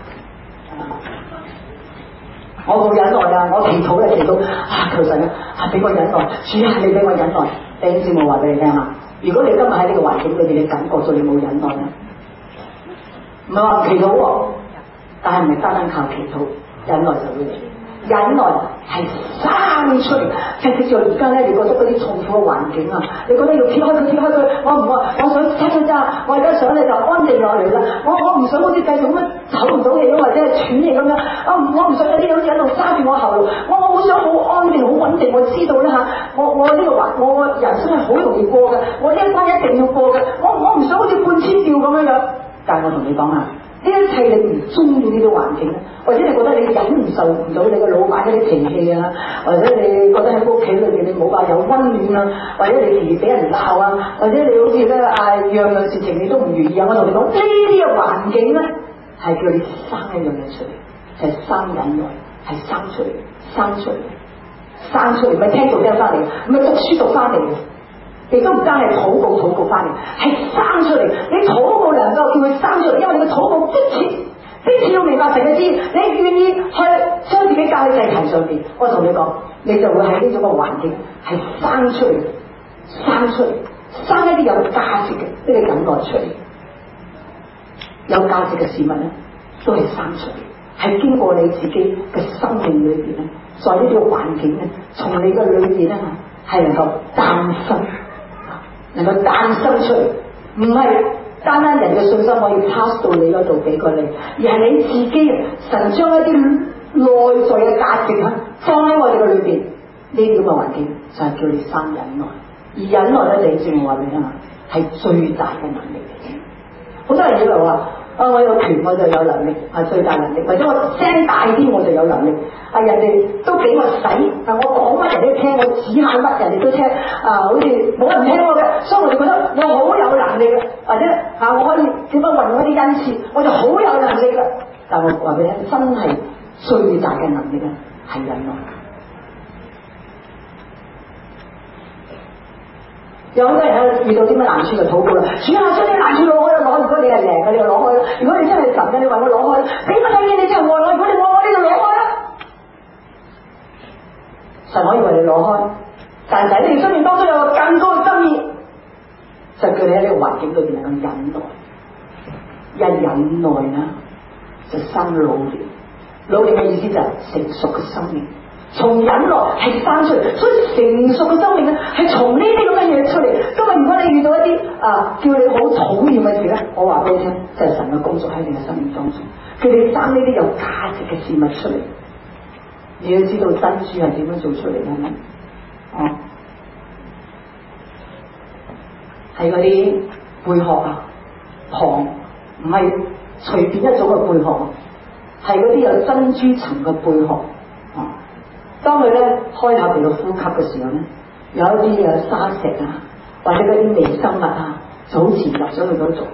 我冇忍耐啊，我祈禱咧祈禱啊，求神啊俾我忍耐，主啊你俾我忍耐。弟兄姊妹話俾你聽啊，如果你今日喺呢個環境裏邊，你感覺到你冇忍耐咧，唔係話唔祈禱喎，但係唔係單單靠祈禱，忍耐就會嚟。忍耐係生出嚟，即係叫做而家咧，你覺得嗰啲痛苦嘅環境啊，你覺得要撇開佢，撇開佢，我唔我我想出去咋，我而家想咧就安定落嚟啦，我我唔想好似繼續咁樣唞唔到氣或者係喘氣咁樣，我我唔想有啲好似喺度揸住我喉嚨，我我好想好安定好穩定，我知道啦嚇，我我呢個環我我人生係好容易過嘅，我呢一關一定要過嘅，我我唔想好似半天吊咁樣樣，但係我同你講啊。呢一切你唔中意呢啲環境咧，或者你覺得你忍唔受唔到你個老闆嗰啲脾氣啊，或者你覺得喺屋企裏邊你冇話有溫暖啊，或者你時時俾人鬧啊，或者你好似咧啊樣樣事情你都唔如意啊，我同你講呢啲嘅環境咧係叫你生一樣嘢出嚟，係、就是、生忍耐，係生出嚟，生出嚟，生出嚟，唔係聽道聽翻嚟，唔係讀書讀翻嚟嘅。亦都唔單係禱告禱告翻嚟，係生出嚟。你禱告能夠叫佢生出嚟，因為你個禱告即切，即切要明白神嘅旨意，你願意去將自己交喺祭壇上邊。我同你講，你就會喺呢種嘅環境係生出嚟，生出嚟，生一啲有價值嘅呢個忍耐出嚟。有價值嘅事物咧，都係生出嚟，係經過你自己嘅生命裏邊咧，在呢個環境咧，從你嘅裏邊咧係能夠誕生。能夠誕生出嚟，唔係單單人嘅信心可以 pass 到你嗰度俾過你，而係你自己神將一啲內在嘅價值啊放喺我哋嘅裏邊，呢啲咁嘅環境就係叫你生忍耐，而忍耐咧，你正話俾你聽啊，係最大嘅能力嚟嘅。好多人以為話啊，我有權我就有能力，係最大能力，或者我聲大啲我就有能力。啊，人哋都俾我使，啊，我講乜人都聽，我指下乜人哋都聽，啊，好似冇人聽我嘅，所以我就覺得我好有能力嘅，或者啊，我可以點樣運用一啲恩賜，我就好有能力嘅。但我話俾你聽，真係最大嘅能力咧，係忍耐。有好多人喺度遇到啲乜難處就禱告啦，主啊，將啲難處攞開啦，攞！如果你係靈嘅，你就攞開啦；如果你真係神嘅，你為我攞開啦。俾乜嘢你就愛我，如果你愛我，你就攞開啦。神可以為你攞開，但係喺你生命當中有個更高嘅心意，就叫你喺呢個環境裏邊能夠忍耐。一忍耐啦，就生老練。老練嘅意思就係成熟嘅生命。從忍耐係生出嚟，所以成熟嘅生命咧係從呢啲咁嘅嘢出嚟。今日如果你遇到一啲啊叫你好討厭嘅事咧，我話俾你聽，就係、是、神嘅工作喺你嘅生命當中，叫你生呢啲有價值嘅事物出嚟。你要知道珍珠係點樣做出嚟嘅咩？哦，係嗰啲貝殼啊，糖唔係隨便一種嘅貝殼，係嗰啲有珍珠層嘅貝殼。哦。當佢咧開口嚟到呼吸嘅時候咧，有一啲有沙石啊，或者嗰啲微生物啊，就好潛入咗去嗰度。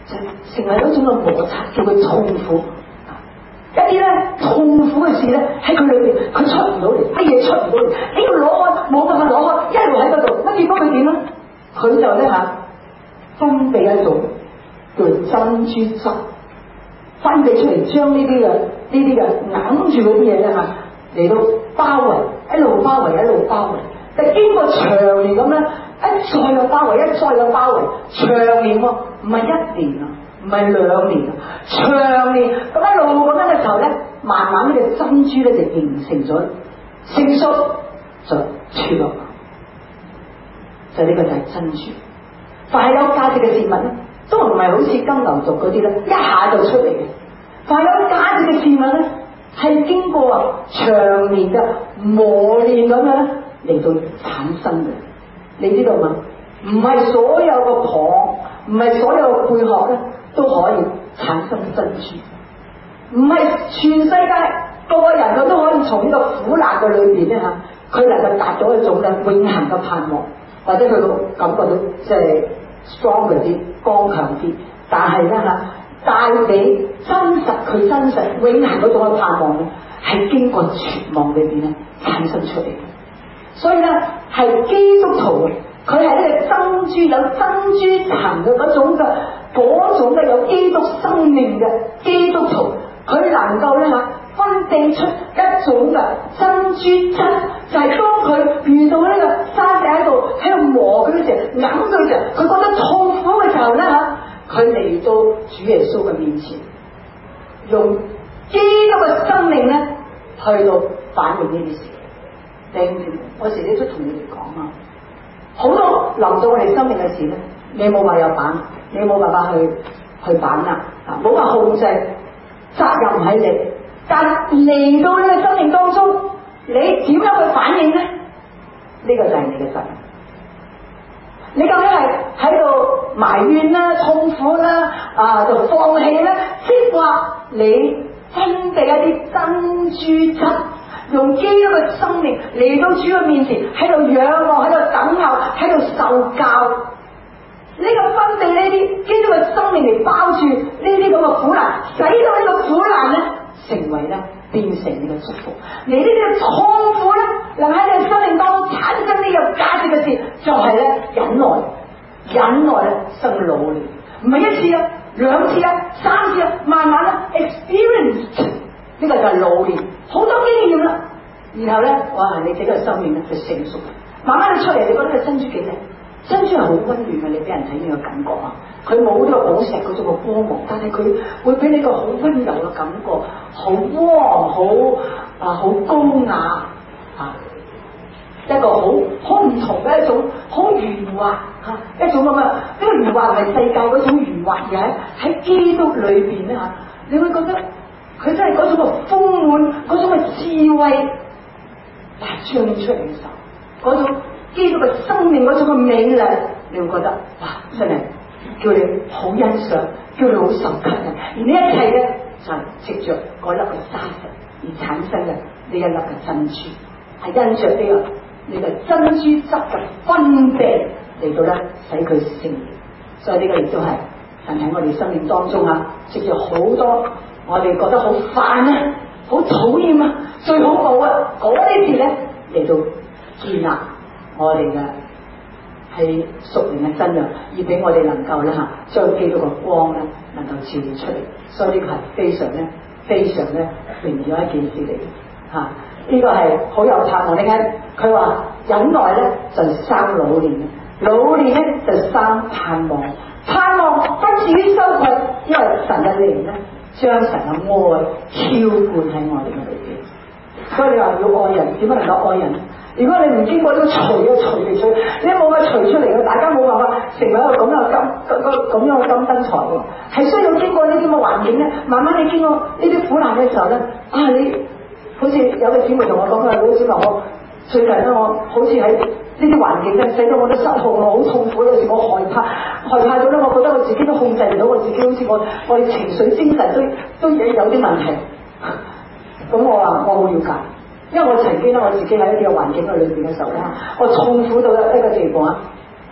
就成為一種嘅摩擦，叫佢痛苦。一啲咧痛苦嘅事咧喺佢裏邊，佢出唔到嚟，啲嘢出唔到嚟，你要攞開，冇辦法攞開，一路喺嗰度，乜結果佢點咧？佢就咧嚇分泌一種叫珍珠汁，分泌出嚟，將呢啲嘅呢啲嘅揞住嗰啲嘢咧嚇嚟到包圍，一路包圍，一路包圍。但經過長年咁咧，一再有包圍，一再有包圍，長年喎，唔係一年啊，唔係兩年啊，長年咁一路咁樣嘅時候咧，慢慢呢個珍珠咧就形成咗成熟，就脫落，就呢個就係珍珠。凡係有價值嘅事物咧，都唔係好似金牛犢嗰啲咧，一下就出嚟嘅。凡係有價值嘅事物咧，係經過啊長年嘅磨練咁樣嚟到產生嘅。你知道嗎？唔係所有個蚌，唔係所有個貝殼咧都可以產生珍珠，唔係全世界個個人佢都可以從呢個苦難嘅裏邊咧嚇，佢能夠達到一種咧永恆嘅盼望，或者佢個感覺到即係 stronger 啲、剛強啲，但係咧嚇帶俾真實佢真實永恆嗰種嘅盼望咧，係經過絕望裏邊咧產生出嚟嘅。所以咧係基督徒，佢係呢個珍珠有珍珠層嘅嗰種嘅嗰種嘅有基督生命嘅基督徒，佢能夠咧嚇分泌出一種嘅珍珠質，就係、是、當佢遇到呢個沙石喺度喺度磨佢嘅時候，揞佢嘅時候，佢覺得痛苦嘅時候咧嚇，佢嚟到主耶穌嘅面前，用基督嘅生命咧去到反映呢啲事。我時啲都同你哋講啊，好多臨到我哋生命嘅事咧，你冇辦法有把，你冇辦法去去把握啊，冇辦法控制，責任唔喺你。但嚟到呢個生命當中，你點樣去反應咧？呢、這個就係你嘅責任。你究竟係喺度埋怨啦、痛苦啦、啊就放棄咧，即話你分泌一啲珍珠質？用基督嘅生命嚟到主嘅面前，喺度仰望，喺度等候，喺度受教。呢、這個分泌呢啲基督嘅生命嚟包住呢啲咁嘅苦難，使到呢個苦難咧成為咧變成呢個祝福。而呢啲痛苦咧，能喺你嘅生命當中產生呢個價值嘅事，就係、是、咧忍耐，忍耐咧生老練，唔係一次啊，兩次啊，三次啊，慢慢咧 experience。呢個就係老練，好多經驗啦。然後咧，哇！你整個生命咧就成熟，慢慢你出嚟，你覺得個珍珠幾靚？珍珠係好溫暖嘅，你俾人睇呢個感覺啊！佢冇呢個寶石嗰種嘅光芒，但係佢會俾你個好溫柔嘅感覺，好 warm，好啊，好高雅啊，一個好好唔同嘅一種好圓滑嚇，一種咁嘅呢個圓滑唔係世界嗰種圓滑嘅，喺基督裏邊咧嚇，你會覺得。佢真係嗰種嘅豐滿，嗰種嘅智慧，哇！彰顯出嚟嘅時候，嗰種基督嘅生命，嗰種嘅美麗，你會覺得哇！真係叫你好欣賞，叫你好受吸引。而呢一切咧，就係藉着嗰粒嘅沙石而產生嘅呢一粒嘅珍珠，係因着呢個呢個珍珠質嘅分泌嚟到咧，使佢成形。所以呢個亦都係神喺我哋生命當中啊，藉着好多。我哋覺得好煩啊，好討厭啊，最恐怖啊！嗰啲事咧嚟到建立我哋嘅係屬靈嘅真相，而俾我哋能夠咧嚇將基督嘅光咧能夠照出嚟。所以呢個係非常咧非常咧榮耀一件事嚟嘅嚇。呢個係好有盼望。你睇佢話忍耐咧就生老練，老練咧就生盼望，盼望不至於羞愧，因為神嘅靈咧。將神嘅愛澆灌喺我哋嘅裏邊，所以你話要愛人，點樣能夠愛人？如果你唔經過呢個除啊除嚟除，你冇法除出嚟嘅，大家冇辦法成為一個咁樣嘅金咁咁樣嘅金燈台喎，係需要經過呢啲咁嘅環境咧，慢慢你經過呢啲苦難嘅時候咧，啊你好似有個姊妹同我講，佢話老師話我最近咧，我好似喺呢啲環境咧，使到我都失控，我好痛苦，有時我害怕，害怕到咧，我覺得我自己都控制唔到我自己，好似我我哋情緒精神都都有有啲問題。咁我話我好了解，因為我曾經咧我自己喺呢個環境嘅裏邊嘅時候咧，我痛苦到一個地步啊！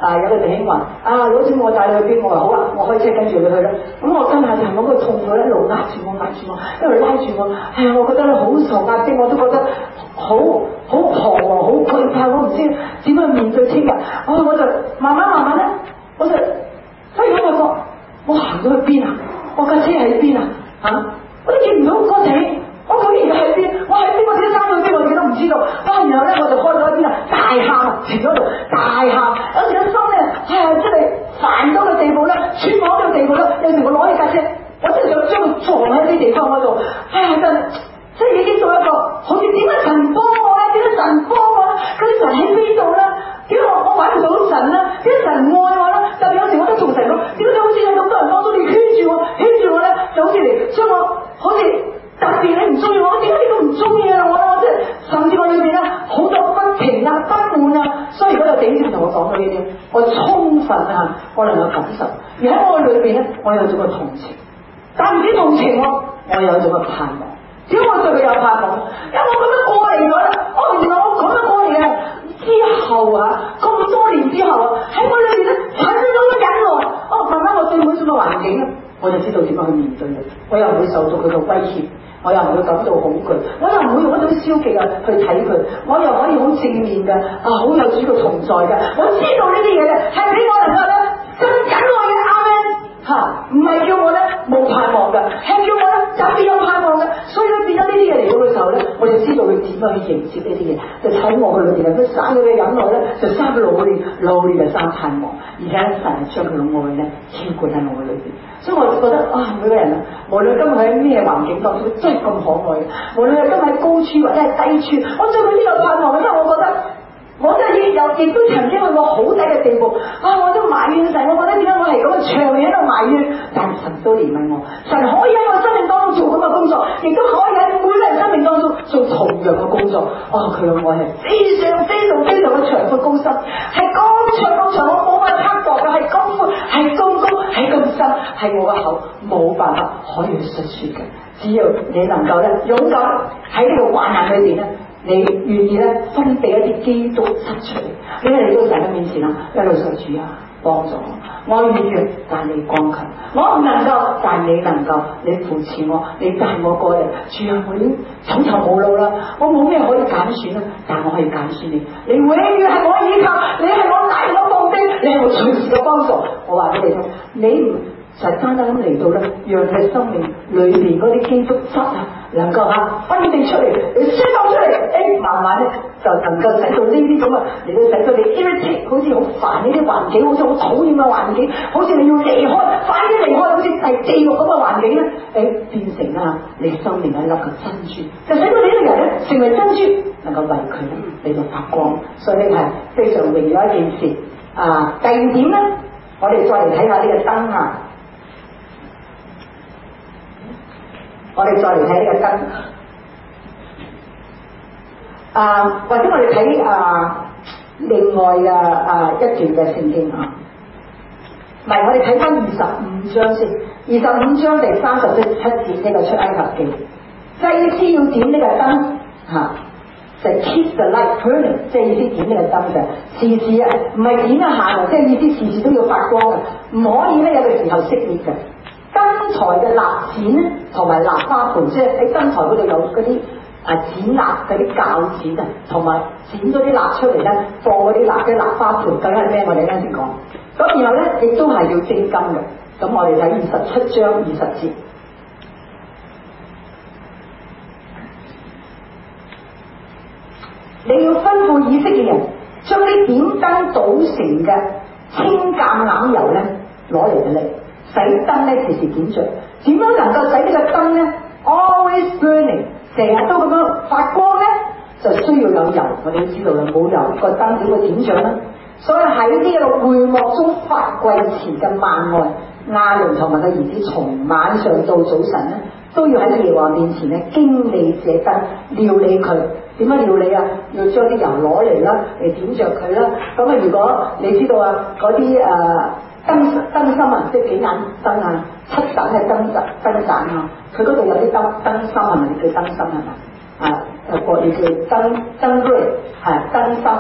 啊有個弟兄話啊老師我帶你去邊，我話好啊，我開車跟住你去啦。咁我跟下就係嗰個痛苦一路拉住我拉住我，一路拉住我，係啊我覺得咧好受壓迫，我都覺得好好彷徨好懼怕，我唔知點樣面對聽日。啊我就慢慢慢慢咧，我就忽然間發覺我行咗去邊啊？我架車喺邊啊？嚇、啊！我都見唔到個仔，我究竟喺邊？我喺邊？我自己揸到邊？我自己都唔知道。啊！然後咧我就開咗一邊啊，大喊啊，停咗度大喊。有時個心咧，唉、哎，真係煩到個地步咧，穿網到個地步咧。有時我攞起架車，我真係想將佢撞喺啲地方嗰度。唉、哎，真係，即係已經到一個好似點解神幫我咧？點解神幫我咧？嗰啲神喺邊度咧？點解我我揾唔到神咧？點解神愛我咧？特別有時我都同神講，點解好似有咁多人當中你圈住我，圈住我咧，就好似嚟將我好似特別你唔中意我，點解你都唔中意啊我咧？即係甚至我裏邊咧好多不平啊、不滿啊，所以如果有弟兄同我講到呢啲，我充分啊，我能夠感受，而喺我裏邊咧，我有咗個同情，但唔止同情我，我有咗個盼望。點解我對佢有盼望？因為我咁樣過嚟咗咧，哦，原來我咁樣過嚟嘅。之後啊，咁多年之後啊，喺我裏邊咧產生咗個忍耐。哦，慢慢我對每種嘅環境咧，我就知道點樣去面對嘅。我又唔會受到佢嘅威脅，我又唔會感到恐懼，我又唔會用一種消極啊去睇佢，我又可以好正面嘅啊，好有主嘅同在嘅。我知道呢啲嘢咧係俾我能夠咧更忍耐嘅啱咧嚇，唔係叫我咧冇盼望嘅，係叫我咧特別有盼望嘅。所以咧變咗呢啲嘢嚟到嘅時候咧，我就知道佢點樣去迎接呢啲嘢，就睇我佢裏邊佢生佢嘅忍耐咧，就生佢努力，努力就生盼望，而且神係將佢嘅愛咧澆灌喺我嘅裏邊。所以我就覺得啊，每個人啊，無論今日喺咩環境當中，真係咁可愛嘅。無論係今日喺高處或者係低處，我對佢呢個盼望，因為我覺得我真係亦有，亦都曾經去過好低嘅地步啊！我都埋怨神，我覺得點解我係咁嘅長年喺度埋怨，但係神都憐憫我，神可以喺我生命當中做咁嘅工作，亦都可以喺每個人生命當中做同樣嘅工作。哦，佢嘅愛係非常非常非常嘅長闊高深，係咁長咁長，我冇法測度嘅，係咁闊，係咁高，係咁深，係我嘅口冇辦法可以去述說嘅。只要你能夠咧勇敢喺呢個患難裏邊咧，你願意咧分泌一啲基督質出嚟，你係嚟到神嘅面前啦，一路說主啊，幫助我，我軟弱但你剛強，我唔能夠但你能夠，你扶持我，你帶我過嚟。主啊，我已經走投無路啦，我冇咩可以揀選啦，但我可以揀選你，你永遠係我依靠，你係我大我放低，你係我隨時嘅幫助。我話俾你聽，你唔就係單單咁嚟到咧，讓你生命裏邊嗰啲基督質啊，能夠嚇分泌出嚟，你釋放出嚟，誒慢慢咧就能夠使到呢啲咁啊，嚟到使到你 irritate，好似好煩呢啲環境，好似好討厭嘅環境，好似你要離開，快啲離開，好似係地獄咁嘅環境咧，誒變成啊你生命一粒嘅珍珠，就使到你呢個人咧成為珍珠，能夠為佢嚟到發光。所以呢係非常榮耀一件事啊！第二點咧，我哋再嚟睇下呢個燈啊。我哋再嚟睇呢個燈，啊，或者我哋睇啊另外嘅啊一段嘅聖經啊，唔係我哋睇翻二十五章先，二十五章第三十七節呢個出埃及記，祭司要點呢個燈嚇、啊，就 keep the light burning，即係意思點呢個燈嘅，時時啊唔係點一下嘅，即係意思時時都要發光嘅，唔可以咧有個時候熄滅嘅。燈台嘅蠟剪咧，同埋蠟花盆，即係喺燈台嗰度有嗰啲啊剪蠟嗰啲鉸剪啊，同埋剪咗啲蠟出嚟咧，放嗰啲蠟嘅蠟花盆，究竟係咩？我哋啱先講。咁然後咧，亦都係要精金嘅。咁我哋睇二十七章二十節，你要吩咐以色列人將啲點燈倒成嘅清橄欖油咧攞嚟嘅咧。使燈咧時時點着，點樣能夠使呢個燈咧 always burning， 成日都咁樣發光咧？就需要有油，我哋都知道啦，冇油個燈點會點着咧？所以喺呢個會幕中發跪前嘅萬愛，亞倫同埋個兒子從晚上到早晨咧，都要喺耶和華面前咧經理這燈，料理佢。點樣料理啊？要將啲油攞嚟啦，嚟點着佢啦。咁啊，如果你知道啊，嗰啲誒。燈燈芯啊，即係幾眼燈啊，七盞嘅燈盞燈盞啊，佢嗰度有啲燈燈芯係咪？叫燈芯係咪？啊，誒國語叫燈燈銳係燈芯啊，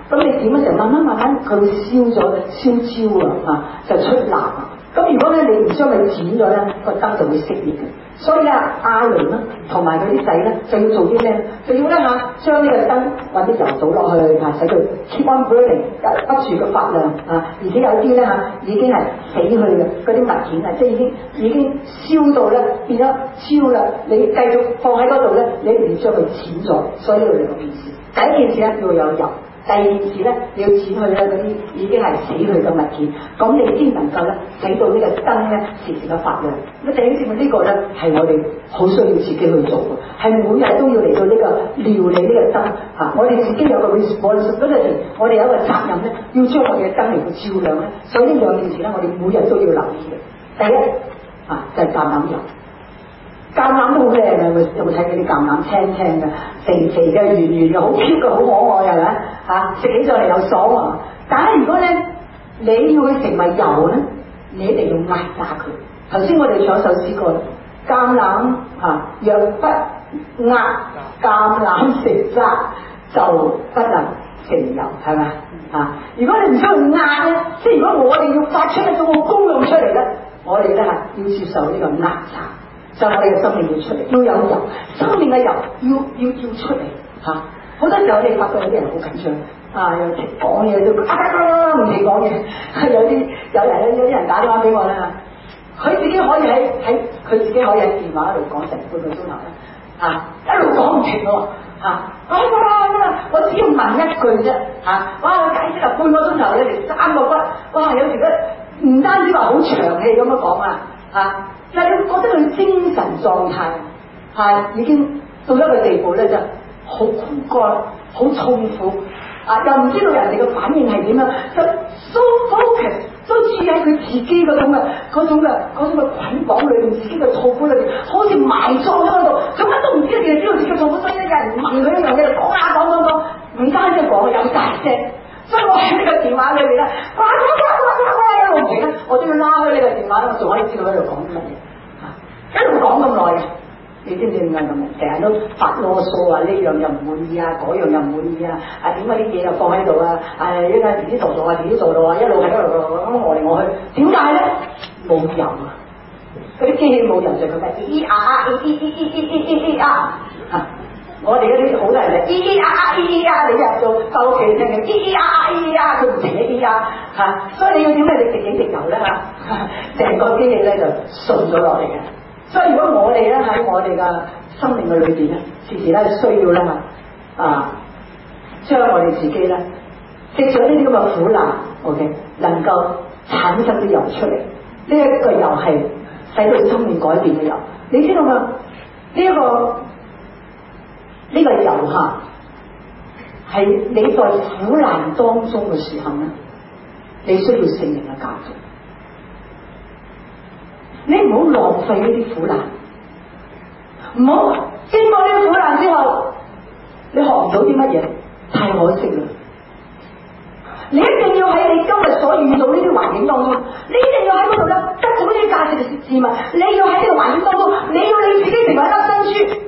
咁你點嘅時候，慢慢慢慢佢會燒咗燒焦啊，就出蠟啊。咁如果咧你唔將佢剪咗咧，個燈就會熄滅嘅。所以咧，亞倫咧同埋佢啲仔咧就要做啲咩？就要咧嚇將呢個燈或者油倒落去嚇，使佢 keep on burning，不住嘅發亮啊！而且有啲咧嚇已經係死去嘅嗰啲物件啊，即係已經已經燒到咧變咗焦啦。你繼續放喺嗰度咧，你唔要將佢剪咗。所以要兩件事，第一件事咧要有油。第二件事咧，你要剪去咧嗰啲已經係死去嘅物件，咁你先能夠咧使到呢個燈咧時時嘅發亮。咁第一件呢個咧係我哋好需要自己去做嘅，係每日都要嚟到呢個料理呢個燈嚇。我哋自己有個 responsibility， 我哋有一個責任咧，要將我哋嘅燈嚟到照亮咧。所以呢兩件事咧，我哋每日都要留意嘅。第一啊，就係橄欖油。橄欖都好靚嘅，有冇睇嗰啲橄欖青青嘅、肥肥嘅、圓圓嘅，好 Q 嘅，好可愛係咪？嚇，食起上嚟又爽啊！但係如果咧你要佢成為油咧，你一定要壓榨佢。頭先我哋唱首詩歌，橄欖嚇若不壓橄欖成渣，就不能成油，係咪啊？如果你唔想去壓咧，即係如果我哋要發出一種個功用出嚟咧，我哋咧係要接受呢個壓榨。就係我哋嘅生命要出嚟，要有油，生命嘅油要要要出嚟嚇。好、啊、多時候你發覺有啲人好緊張，啊又講嘢都啊唔停講嘢，係有啲有人有啲人打電話俾我啦，佢自己可以喺喺佢自己可以喺電話度講成半個鐘頭啦，啊一路講唔停喎嚇，哇哇我只要問一句啫嚇、啊，哇解釋啊半個鐘頭有時三個骨，哇有時咧唔單止話好長氣咁樣講啊嚇。但係你會覺得佢精神狀態係已經到一個地步咧，就好枯乾、好痛苦啊！又唔知道人哋嘅反應係點樣，就 so focus 都處喺佢自己嗰種嘅嗰種嘅嗰種嘅捆綁裏邊，自己嘅痛苦裏邊，好似埋葬喺嗰度，做乜都唔知，淨係知道自己痛苦。所以有人問佢一樣嘢，講下講講講，唔單止講，有大聲。所以我喺呢個電話裏邊咧，呱呱呱呱呱呱一路停咧，我都要拉開呢個電話咧，我仲可以知道喺度講啲乜嘢嚇，一路講咁耐，你知唔知點解咁啊？成日都發囉嗦啊，呢樣又唔滿意啊，嗰樣又唔滿意啊，啊點解啲嘢又放喺度啊？啊一陣自己做做啊，自己做做啊，一路喺度咁我嚟我去，點解咧？冇油啊！嗰啲機器冇油就咁咩？咿咿啊啊，咿咿咿咿咿咿咿啊嚇！我哋嗰啲好多人就咿咿啊啊咿咿啊，你入做收企聽嘅咿咿啊啊咿咿啊，佢唔停嘅咿啊嚇，所以你要點咧？你直幾直油咧嚇，成個機器咧就順咗落嚟嘅。所以如果我哋咧喺我哋嘅生命嘅裏邊咧，時時咧需要咧啊，將我哋自己咧藉著呢啲咁嘅苦難 ，OK， 能夠產生啲油出嚟。呢、這、一個油係使到生命改變嘅油，你知道嘛？呢、這、一個。呢個油嚇係你在苦難當中嘅時候咧，你需要聖靈嘅教導。你唔好浪費呢啲苦難，唔好經過呢啲苦難之後，你學唔到啲乜嘢，太可惜啦！你一定要喺你今日所遇到呢啲環境當中，你一定要喺嗰度咧得到呢啲價值嘅事物。你要喺呢個環境當中，你要你自己成為一粒珍珠。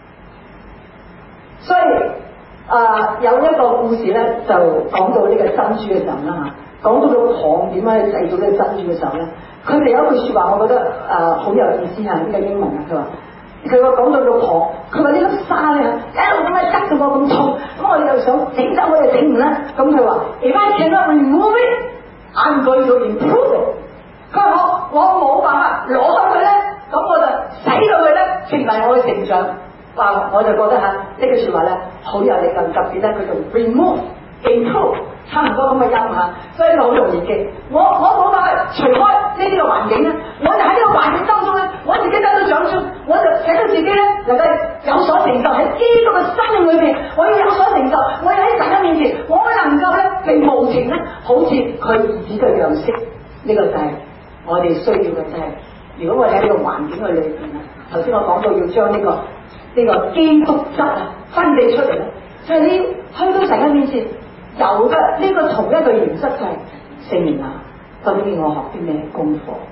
所以啊、呃，有一個故事咧，就講到呢個珍珠嘅時候啦嚇，講到個糖點樣去製造呢個珍珠嘅時候咧，佢哋有一句説話，我覺得啊好、呃、有意思嚇，呢、這個英文啊，佢話佢話講到個糖，佢話呢粒沙咧一路咁樣拮到我咁痛，咁我哋又想整走我又整唔甩，咁佢話 If I cannot remove it, I'm going to improve it。佢話我我冇辦法攞開佢咧，咁我就使到佢咧成為我嘅成長。哇！我就覺得嚇呢句説話咧好有力量，特別咧佢就 remove、improve 差唔多咁嘅音嚇，所以呢個好容易記。我我冇辦法除開呢啲嘅環境咧，我就喺呢個環境當中咧，我自己得到長進，我就使到自己咧能夠有所成就喺基督嘅生命裏邊，我要有所成就，我要喺神嘅面前，我能夠咧被無情咧，好似佢兒子嘅樣式。呢、這個就係我哋需要嘅，就係、是、如果我哋喺呢個環境嘅裏邊啊，頭先我講到要將呢、這個。呢個基督質啊，分泌出嚟咧，就係、是、你去到神嘅面前，有嘅呢個同一個原則就係聖靈啊，究竟我學啲咩功課？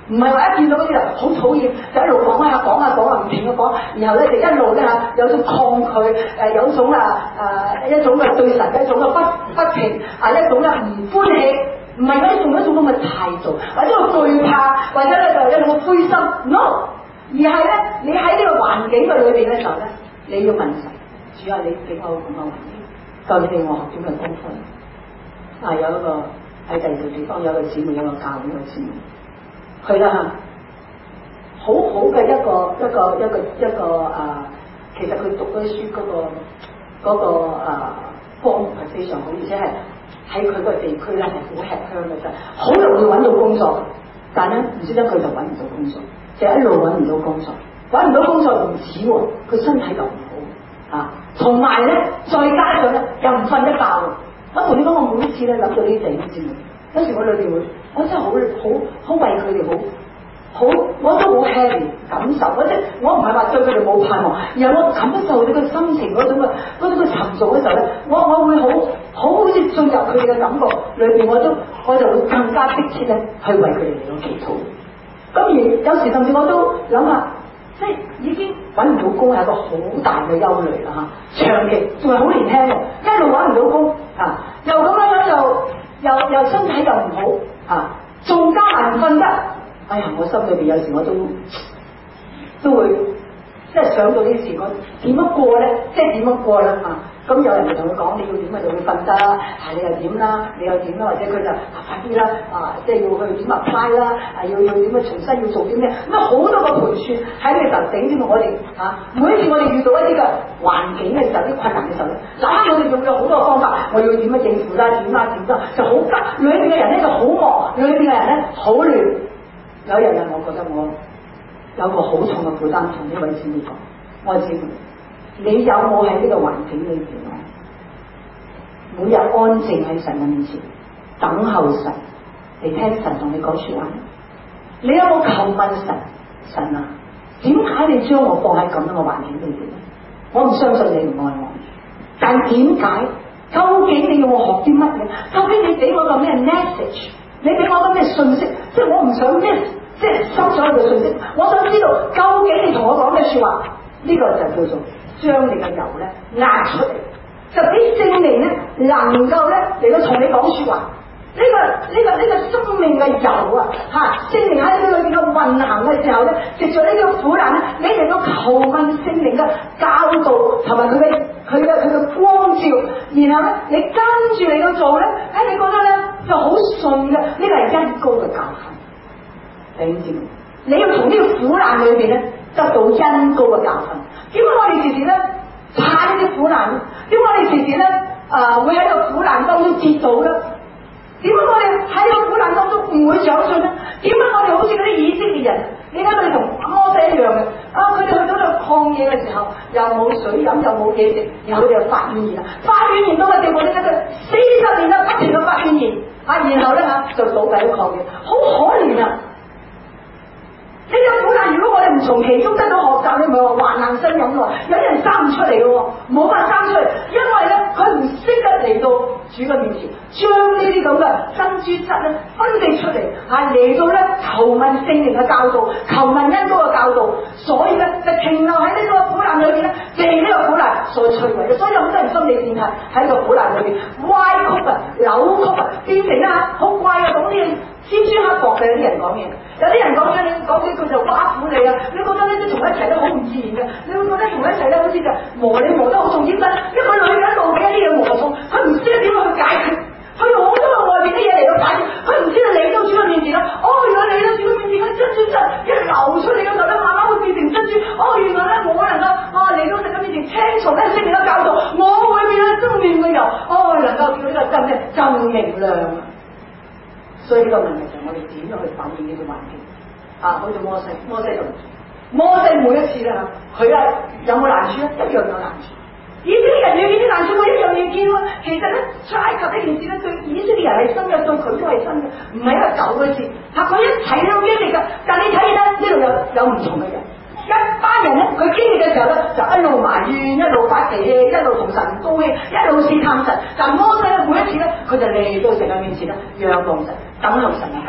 唔係話一見到嗰啲就好討厭，就一路講下講下講下唔停嘅講，然後咧就一路咧嚇有種抗拒，誒有種啊誒一種嘅對神一種嘅不不平啊一種咧唔歡喜，唔係嗰種一種咁嘅態度，或者個懼怕，或者咧就一種嘅灰心 ，no， 而係咧你喺呢個環境嘅裏邊嘅時候咧，你要問神，主啊你俾我咁嘅環境，究竟你我學點嘅功課？啊有一個喺第二個地方有一個姊妹有一個教會嘅姊妹。佢啦嚇，好好嘅一個一個一個一個啊，其實佢讀嗰啲書嗰、嗰個嗰、嗰個啊科目係非常好，而且係喺佢個地區咧係好吃香嘅，就好容易揾到工作。但係咧唔知得佢就揾唔到工作，就一路揾唔到工作，揾唔到工作唔止喎，佢身體又唔好啊，同埋咧再加上咧又唔瞓得覺。我同你講，我每一次咧諗到呢啲地方之類。有時我裏邊會，我真係好好好為佢哋好，好我都好 happy 感受。我即係我唔係話對佢哋冇盼望，而係我感受到個心情嗰種嘅嗰種嘅沉重嘅時候咧，我我會好好好似進入佢哋嘅感覺裏邊，我都我就會更加迫切咧去為佢哋嚟到祈禱。咁而有時甚至我都諗下，即係已經揾唔到工係一個好大嘅憂慮啦嚇，長期仲係好年輕，一路揾唔到工啊，又咁樣樣就。又又身體又唔好啊，仲加埋唔瞓得，哎呀！我心裏邊有時我都都會即係想到呢事，我點樣過咧？即係點樣過啦啊！咁有人同佢講你要點啊，就會瞓得啊，你又點啦，你又點啦，或者佢就啊快啲啦啊，即係要去點 apply 啦，啊要要點啊，重新要做啲咩？咁啊好多個盤算喺呢個時候整添啊！我哋啊，每一次我哋遇到一啲嘅環境嘅時候，啲困難嘅時候咧，嗱我哋仲有好多方法，我要點樣應付啦，點啦點啦，就好急。裏邊嘅人咧就好忙，裏邊嘅人咧好亂。有一日啊，我覺得我有個好重嘅負擔，同呢位姊妹講，我話姊妹，你有冇喺呢個環境裏邊啊？每日安靜喺神嘅面前等候神，嚟聽神同你講說話。你有冇求問神？神啊，點解你將我放喺咁樣嘅環境裏邊咧？我唔相信你唔愛我，但點解？究竟你要我學啲乜嘢？究竟你俾我個咩 message？ 你俾我個咩信息？即係我唔想 miss， 即係收咗你嘅信息。我想知道究竟你同我講咩說話？呢、這個就叫做將你嘅油咧壓出嚟，就俾聖靈咧能夠咧嚟到同你講說話。呢、這個呢、這個呢、這個生命嘅油啊，吓聖靈喺呢裏邊嘅運行嘅時候咧，藉住呢個苦難咧，你嚟到求問聖靈嘅教導同埋佢嘅佢嘅佢嘅光照，然後咧你跟住嚟到做咧，哎你覺得咧就好順嘅，呢、這個係恩膏嘅教訓。弟兄姊妹，你要從呢個苦難裏邊咧得到恩膏嘅教訓。點解我哋時時咧怕呢啲苦難咧？點解我哋時時咧啊會喺個苦難當中跌倒咧？點解我哋喺個苦難當中唔會長進咧？點解我哋好似嗰啲以色列人？你睇佢哋同摩西一樣嘅啊！佢哋去到度曠野嘅時候，又冇水飲，又冇嘢食，然後佢哋就發怨言啦，發怨言到嘅地步，你睇佢四十年啊不停嘅發怨言啊，然後咧嚇就倒斃喺曠野，好可憐啊！呢個苦難，如果我哋唔從其中得到學習，你唔係話患難生飲喎，有啲人生唔出嚟嘅喎，冇法生出嚟，因為咧佢唔識得嚟到主嘅面前，將呢啲咁嘅珍珠質咧分泌出嚟，係嚟到咧求問聖靈嘅教導，求問恩膏嘅教導，所以咧就停留喺呢個苦難裏邊咧，被呢個苦難所摧毀嘅，所以有好多人心理變態喺個苦難裏邊歪曲啊、扭曲啊，變成啊好怪啊講啲嘢。尖酸刻薄嘅有啲人講嘢，有啲人講嘢，你講幾句就挖苦你啊！你覺得呢啲同一齊都好唔自然嘅，你會覺得同一齊咧好似就磨你磨得好重，點解？因為佢裏邊一路俾一啲嘢磨痛，佢唔知得點樣去解決，佢用好多個外邊啲嘢嚟到解決，佢唔知道嚟到主嘅面前啦。哦，原來嚟到主嘅面前嘅珍珠質一流出嚟嘅時候咧，慢慢會變成珍珠。哦，原來咧我能夠啊嚟到神嘅面前清楚咧聖靈嘅教導，我會變咗生命嘅油，哦能夠叫呢個真嘅更明亮。所以呢個問題就係我哋點樣去反映呢個環境啊？好似摩西，摩西就摩西每一次咧，佢啊有冇難處咧？一樣有難處。以色列人要見啲難處，我一樣要見喎。其實咧，出埃及呢件事咧，對以色列人係新嘅，對佢都係新嘅，唔係一個舊嘅事。嚇，佢一齊都經歷㗎。但你睇見咧，呢度有有唔同嘅人，一班人咧，佢經歷嘅時候咧，就一路埋怨，一路發脾氣，一路同神唔高興，一路試探神。但摩西咧，每一次咧，佢就嚟到神嘅面前咧，仰望神。等候神嘅教導，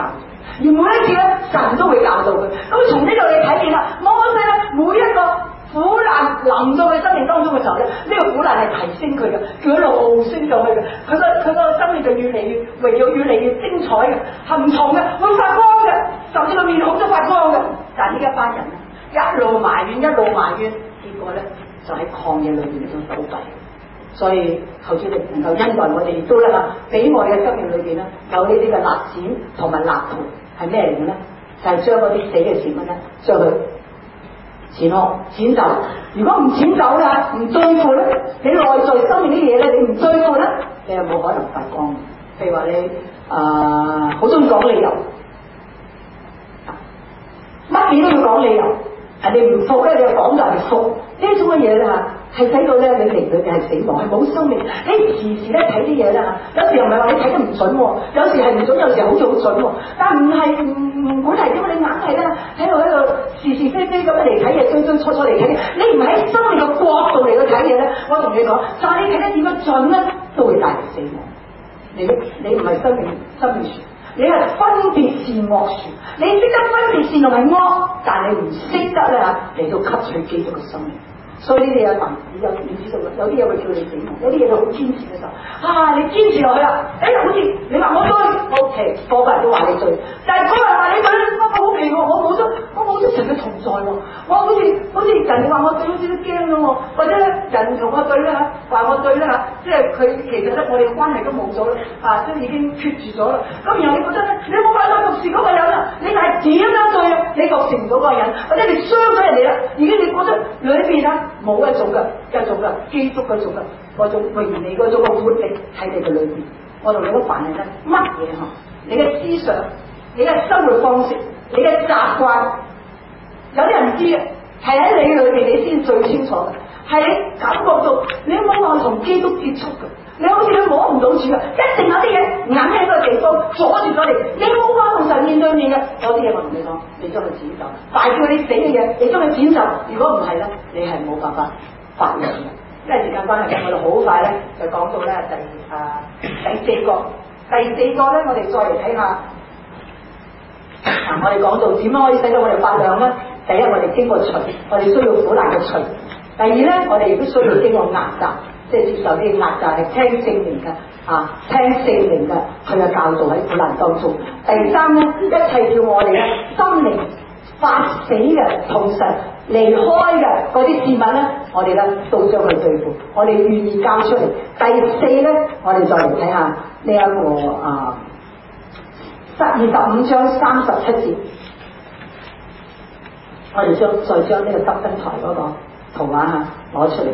而每一次咧，神都會教導佢。咁從呢度你睇見啦，摩西咧每一個苦難臨到佢生命當中嘅時候咧，呢、這個苦難係提升佢嘅，叫佢一路升上去嘅。佢個佢個生命就越嚟越榮耀，越嚟越精彩嘅，係唔同嘅，會發光嘅，甚至個面孔都發光嘅。但係呢一班人咧，一路埋怨，一路埋怨，結果咧就喺曠野裏邊就倒閉。所以求主你能夠恩待我哋，亦都咧嚇俾我哋嘅生命裏邊咧有呢啲嘅立剪同埋立盤係咩嚟嘅咧？就係、是、將嗰啲死嘅事物咧，將佢剪開、剪走。如果唔剪走咧，唔對付咧，你內在生命啲嘢咧，你唔對付咧，你又冇可能發光。譬如話你啊，好中意講理由，乜嘢都要講理由，人哋唔服咧，你又講就係服。呢一種嘅嘢咧嚇，係使到咧你靈裏邊係死亡，係冇生命。你時時咧睇啲嘢咧嚇，有時又唔係話你睇得唔準喎，有時係唔準，有時好似好準喎。但係唔係唔唔管係因為你硬係咧喺度喺度是是非非咁樣嚟睇嘢，追追錯錯嚟睇嘢，你唔喺生命嘅角度嚟去睇嘢咧，我同你講，就係你睇得點樣準咧，都會帶嚟死亡。你你唔係生命生命樹，你係分別善惡樹。你識得分別善同埋惡，但你唔識得咧嚇嚟到吸取基督嘅生命。所以呢啲嘢，你有你知道嘅，有啲嘢會叫你死亡，有啲嘢就好堅持嘅時候，啊，你堅持落去啦，誒、哎，好似你話我對，我奇，個個人都話你對，但係嗰個人話你對，我好奇喎，我冇咗，我冇咗神嘅同在喎，我好似好似人哋話我對，好似都驚咗喎，或者人同我對啦嚇，話我對啦嚇，即係佢其實咧，我哋嘅關係都冇咗啦，啊，都已經決絕咗啦。咁然後你覺得咧，你冇辦法服侍嗰個人啦，你係點樣對啊？你服侍唔到嗰個人，或者你傷咗人哋啦，而家你覺得裏邊啊〜冇一種嘅一種嘅基督嗰種嘅嗰種榮美嗰種嘅活力喺你嘅裏邊。我同你都凡係咧乜嘢嗬？你嘅思想、你嘅生活方式、你嘅習慣，有啲人唔知嘅，係喺你裏邊你先最清楚嘅，係你感覺到你冇話同基督接觸嘅，你好似都摸唔到主啊！一定有啲嘢硬喺個地方阻住咗你，你冇話同神面對面嘅。有啲嘢我同你講，你將佢剪走，大叫你死嘅嘢，你將佢剪走。如果唔係咧，你係冇辦法發揚嘅。因為時間關係，我哋好快咧就講到咧第啊第四個，第四個咧我哋再嚟睇下。啊，我哋講到點樣可以使到我哋發亮咧？第一，我哋經過除，我哋需要苦難嘅除；第二咧，我哋亦都需要經過壓榨。即係接受啲壓榨，係聽聖靈嘅啊，聽聖靈嘅佢嘅教導喺苦難當中。第三咧，一切叫我哋咧心靈發死嘅同神離開嘅嗰啲事物咧，我哋咧都將佢對付，我哋願意交出嚟。第四咧，我哋再嚟睇下呢一個啊，十二十五章三十七節，我哋將再將呢個執燈台嗰個圖畫嚇攞出嚟。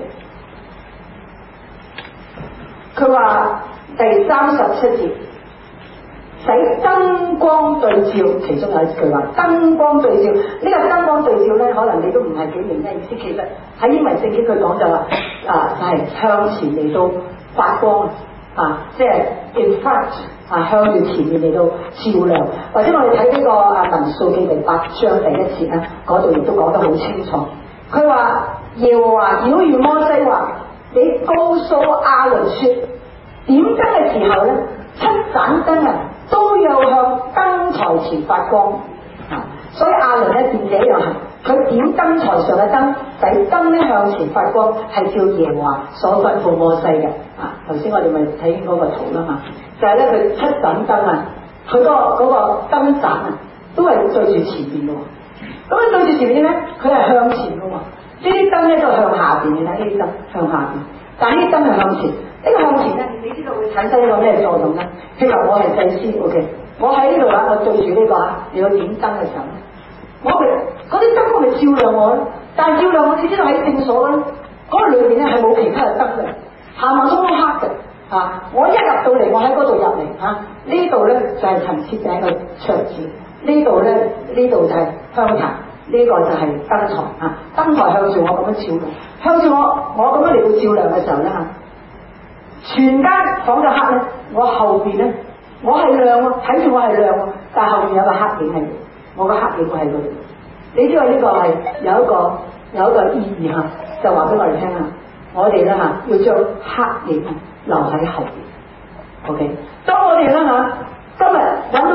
佢話第三十七節，使燈光對照，其中有一句話燈光對照。呢、這個燈光對照咧，可能你都唔係幾明咩意思。其實喺英文聖經佢講就話啊，就係、是、向前嚟到發光啊，即係 in front 啊，向住前面嚟到照亮。或者我哋睇呢個啊民數記第八章第一節咧，嗰度亦都講得好清楚。佢話耶和華曉諭摩西話。你告訴亞倫說，點燈嘅時候咧，七盞燈啊都要向燈台前發光啊！所以亞倫咧點這樣行？佢點燈台上嘅燈，使燈咧向前發光，係照耶和華所吩咐摩西嘅啊！頭先我哋咪睇嗰個圖啦嘛，就係咧佢七盞燈啊，佢嗰、嗰個嗰、嗰個燈盞啊，都係對住前面嘅喎。咁樣對住前面咧，佢係向前嘅喎。呢啲燈咧都係向下邊嘅，睇呢啲燈向下邊，但係呢啲燈係向前。呢、這個向前咧，你知道會產生一個咩作用咧？譬如話我係祭司 ，OK， 我喺呢度啊，我對住呢、這個啊，你去點燈嘅時候咧，我咪嗰啲燈我咪照亮我咯。但係照亮我，你知道喺聖所咧，嗰、那個裏邊咧係冇其他嘅燈嘅，行埋中黑嘅啊！我一入到嚟，我喺嗰度入嚟嚇，呢度咧就係陳設餅嘅桌子，呢度咧呢度就係香壇。呢個就係燈台啊！燈台向住我咁樣照亮，向住我我咁樣嚟到照亮嘅時候咧嚇，全間房就黑咧。我後邊咧，我係亮喎，睇住我係亮喎，但係後邊有個黑影喺度，我個黑影喺度。你知道呢個係有一個有一個意義嚇，就話俾我哋聽啊！我哋咧嚇要將黑影留喺後邊。OK， 當我哋咧嚇今日揾到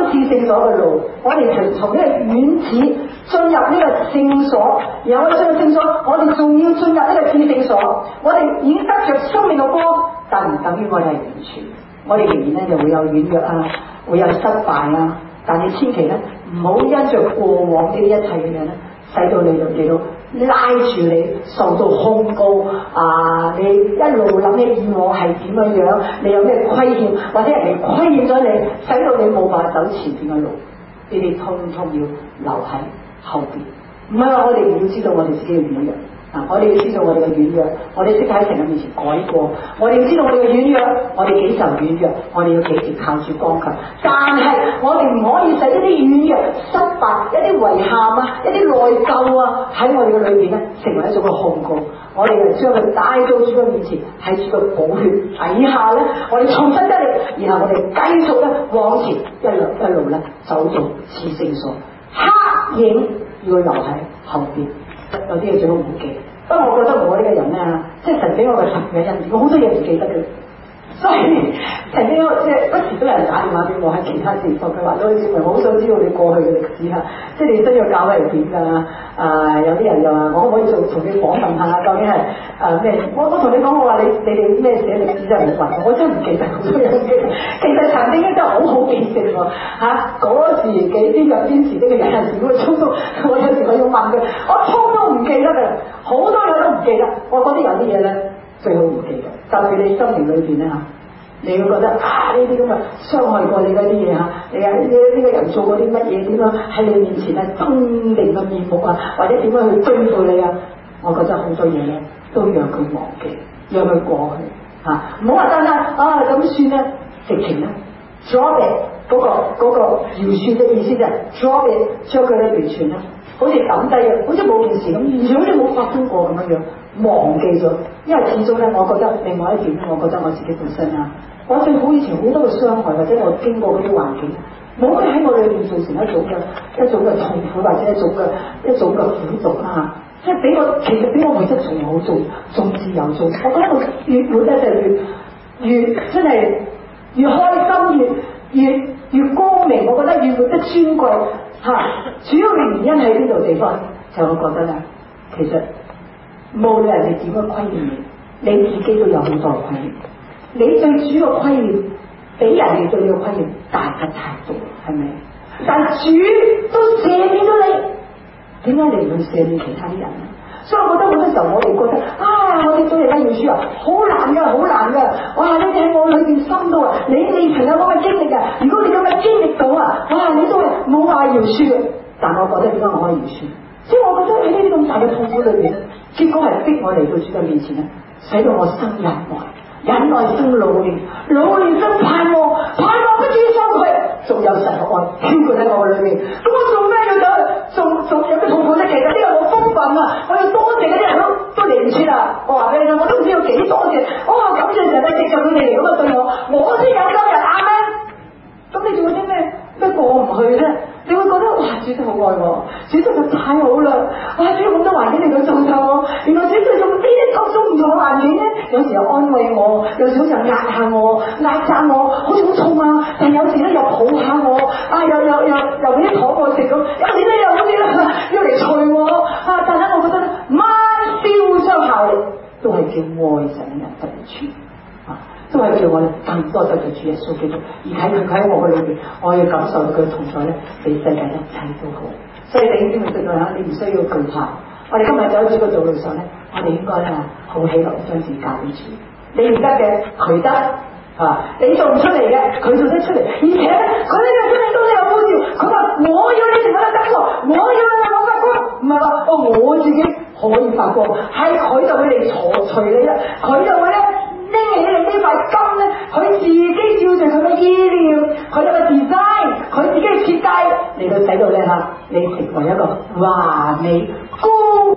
至聖所嘅路，我哋從從呢個院子進入呢個聖所，然後我哋進入聖所，我哋仲要進入呢個至聖所，我哋已經得着生命嘅光，但唔等於我哋係完全，我哋仍然咧就會有軟弱啊，會有失敗啊，但你千祈咧唔好因着過往呢一切嘅嘢咧，使到你嚟到拉住你受到控告啊！你一路諗起以往係點樣樣，你有咩虧欠，或者人哋虧欠咗你，使到你冇辦法走前邊嘅路，呢啲通通要留喺後邊。唔係話我哋唔要知道我哋自己嘅軟弱，嗱，我哋要知道我哋嘅軟弱，我哋識喺神嘅面前改過，我哋要知道我哋嘅軟弱，我哋幾受軟弱，我哋要幾時靠住剛強。但係我哋唔可以使一啲軟弱、失敗、一啲遺憾啊、一啲內疚啊喺我哋嘅裏邊咧，成為一種嘅控告。我哋就將佢帶到主嘅面前，喺主嘅寶血底下咧，我哋重新得力，然後我哋繼續咧往前一路一路咧走到至聖所，黑影要留喺後邊。有啲嘢最好唔記，不過我覺得我呢個人咧，即係神俾我嘅神嘅恩典，我好多嘢唔記得嘅。所以曾經即係不時都有人打電話俾我喺其他地方，佢話：「女小明，我好想知道你過去嘅歷史啊，即係你真要教係點㗎？啊，有啲人又話我可唔可以做同你訪問下，究竟係啊咩？我我同你講，我話你你哋咩寫歷史真係冇問，我真係唔記得好多嘢唔記得。其實曾經咧真係好好記性喎嚇，嗰時幾邊入邊時呢個人有時會衝到，我有時我要問佢，我衝都唔記得㗎，好多嘢都唔記得。我覺得有啲嘢咧。最好唔記得，特別你心靈裏邊咧嚇，你會覺得啊呢啲咁嘅傷害過你嗰啲嘢嚇，你啊呢呢個人做過啲乜嘢點樣喺你面前啊猙獰嘅面目啊，或者點樣去對付你啊，我覺得好多嘢咧都讓佢忘記，讓佢過去嚇，唔好話單單啊咁算啦，直情咧 drop it 嗰個嗰個饒恕嘅意思就係 drop it 將佢咧完全咧，好似抌低啊，好似冇件事咁，完全好似冇發生過咁樣樣。忘記咗，因為始終咧，我覺得另外一點咧，我覺得我自己本身啊，我對好以前好多嘅傷害，或者我經過嗰啲環境，冇咩喺我裏邊造成一種嘅一種嘅痛苦，或者一種嘅一種嘅苦毒啊，即係俾我其實俾我活得仲好做，仲自由做，我覺得我越活得就越越真係越開心，越越越光明，我覺得越活得尊貴嚇、啊。主要嘅原因喺邊度地方？就我覺得咧，其實。無論人哋點樣虧欠你，你自己都有好多虧欠。你對主嘅虧欠，比人哋對你嘅虧欠大得太多，係咪？但主都赦免咗你，點解你唔去赦免其他啲人咧？所以我覺得好多時候我哋覺得啊，我哋做人嘅饒恕啊，好難㗎，好難㗎。哇！你哋喺我裏邊深到啊，你未曾有咁嘅經歷㗎。如果你咁嘅經歷到啊，哇！你都係冇話饒恕嘅。但我覺得點解我可以饒恕？即係我覺得喺呢啲咁大嘅痛苦裏邊咧，結果係逼我嚟到主嘅面前咧，使到我生忍耐，忍耐生老練，老練生盼望，盼望不至於羞愧，仲有神嘅愛飄過喺我裏面。咁我做咩要走？仲仲有咩痛苦咧？其實呢個我福分啊！我要多謝嗰啲人都都嚟唔切啊！我話俾你聽，我都唔知要幾多謝。我感謝神咧，藉著佢哋嚟咁啊對我，我先有今日啊咩？咁你仲有啲咩咩過唔去咧？你會覺得哇，主真好愛我，主真係太好啦！哇，主有咁多環境嚟到造就我，原來主佢用呢啲各種唔同嘅環境咧，有時又安慰我，有時好似壓下我、壓榨我，好似好痛啊！但有時咧又抱下我，啊又又又又俾啲糖我食咁，有時咧又好似咧要嚟捶我啊！但係我覺得萬事相效力，都係叫愛神嘅人得處。都係叫我哋更多得到主耶穌基督，而喺佢喺我嘅裏邊，我要感受到佢嘅同在咧，比世界一切都好。所以你先會識到啦，你唔需要懼怕。我哋今日走喺主嘅道路上咧，我哋應該咧好喜樂將自己交俾主。你唔得嘅，佢得啊！你做唔出嚟嘅，佢做得出嚟。而且佢呢個生命中都有呼召，佢話我要你成為得光，我要你我發光，唔係話哦我自己可以發光，係佢就會嚟除除你啦，佢就會咧。拎起你呢塊金咧，佢自己照住佢嘅意料，佢有個 design，佢自己嘅設計嚟到使到咧嚇，你成為一個華美高。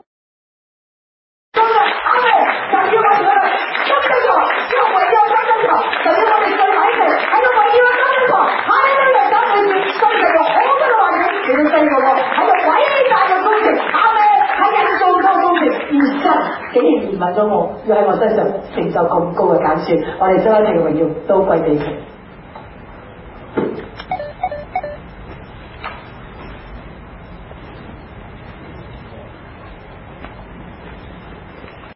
今日阿妹就要我哋金燈台，要圍繞金燈台，就要我哋聚埋一齊喺度圍繞金燈台，喺呢個金裏面，真係有好多嘅環境嚟到製造個喺個偉大嘅工程，阿妹喺人造多工程現身。竟然憐憫咗我，要喺我身上成就咁高嘅揀選，我哋將一切嘅榮耀都歸俾佢。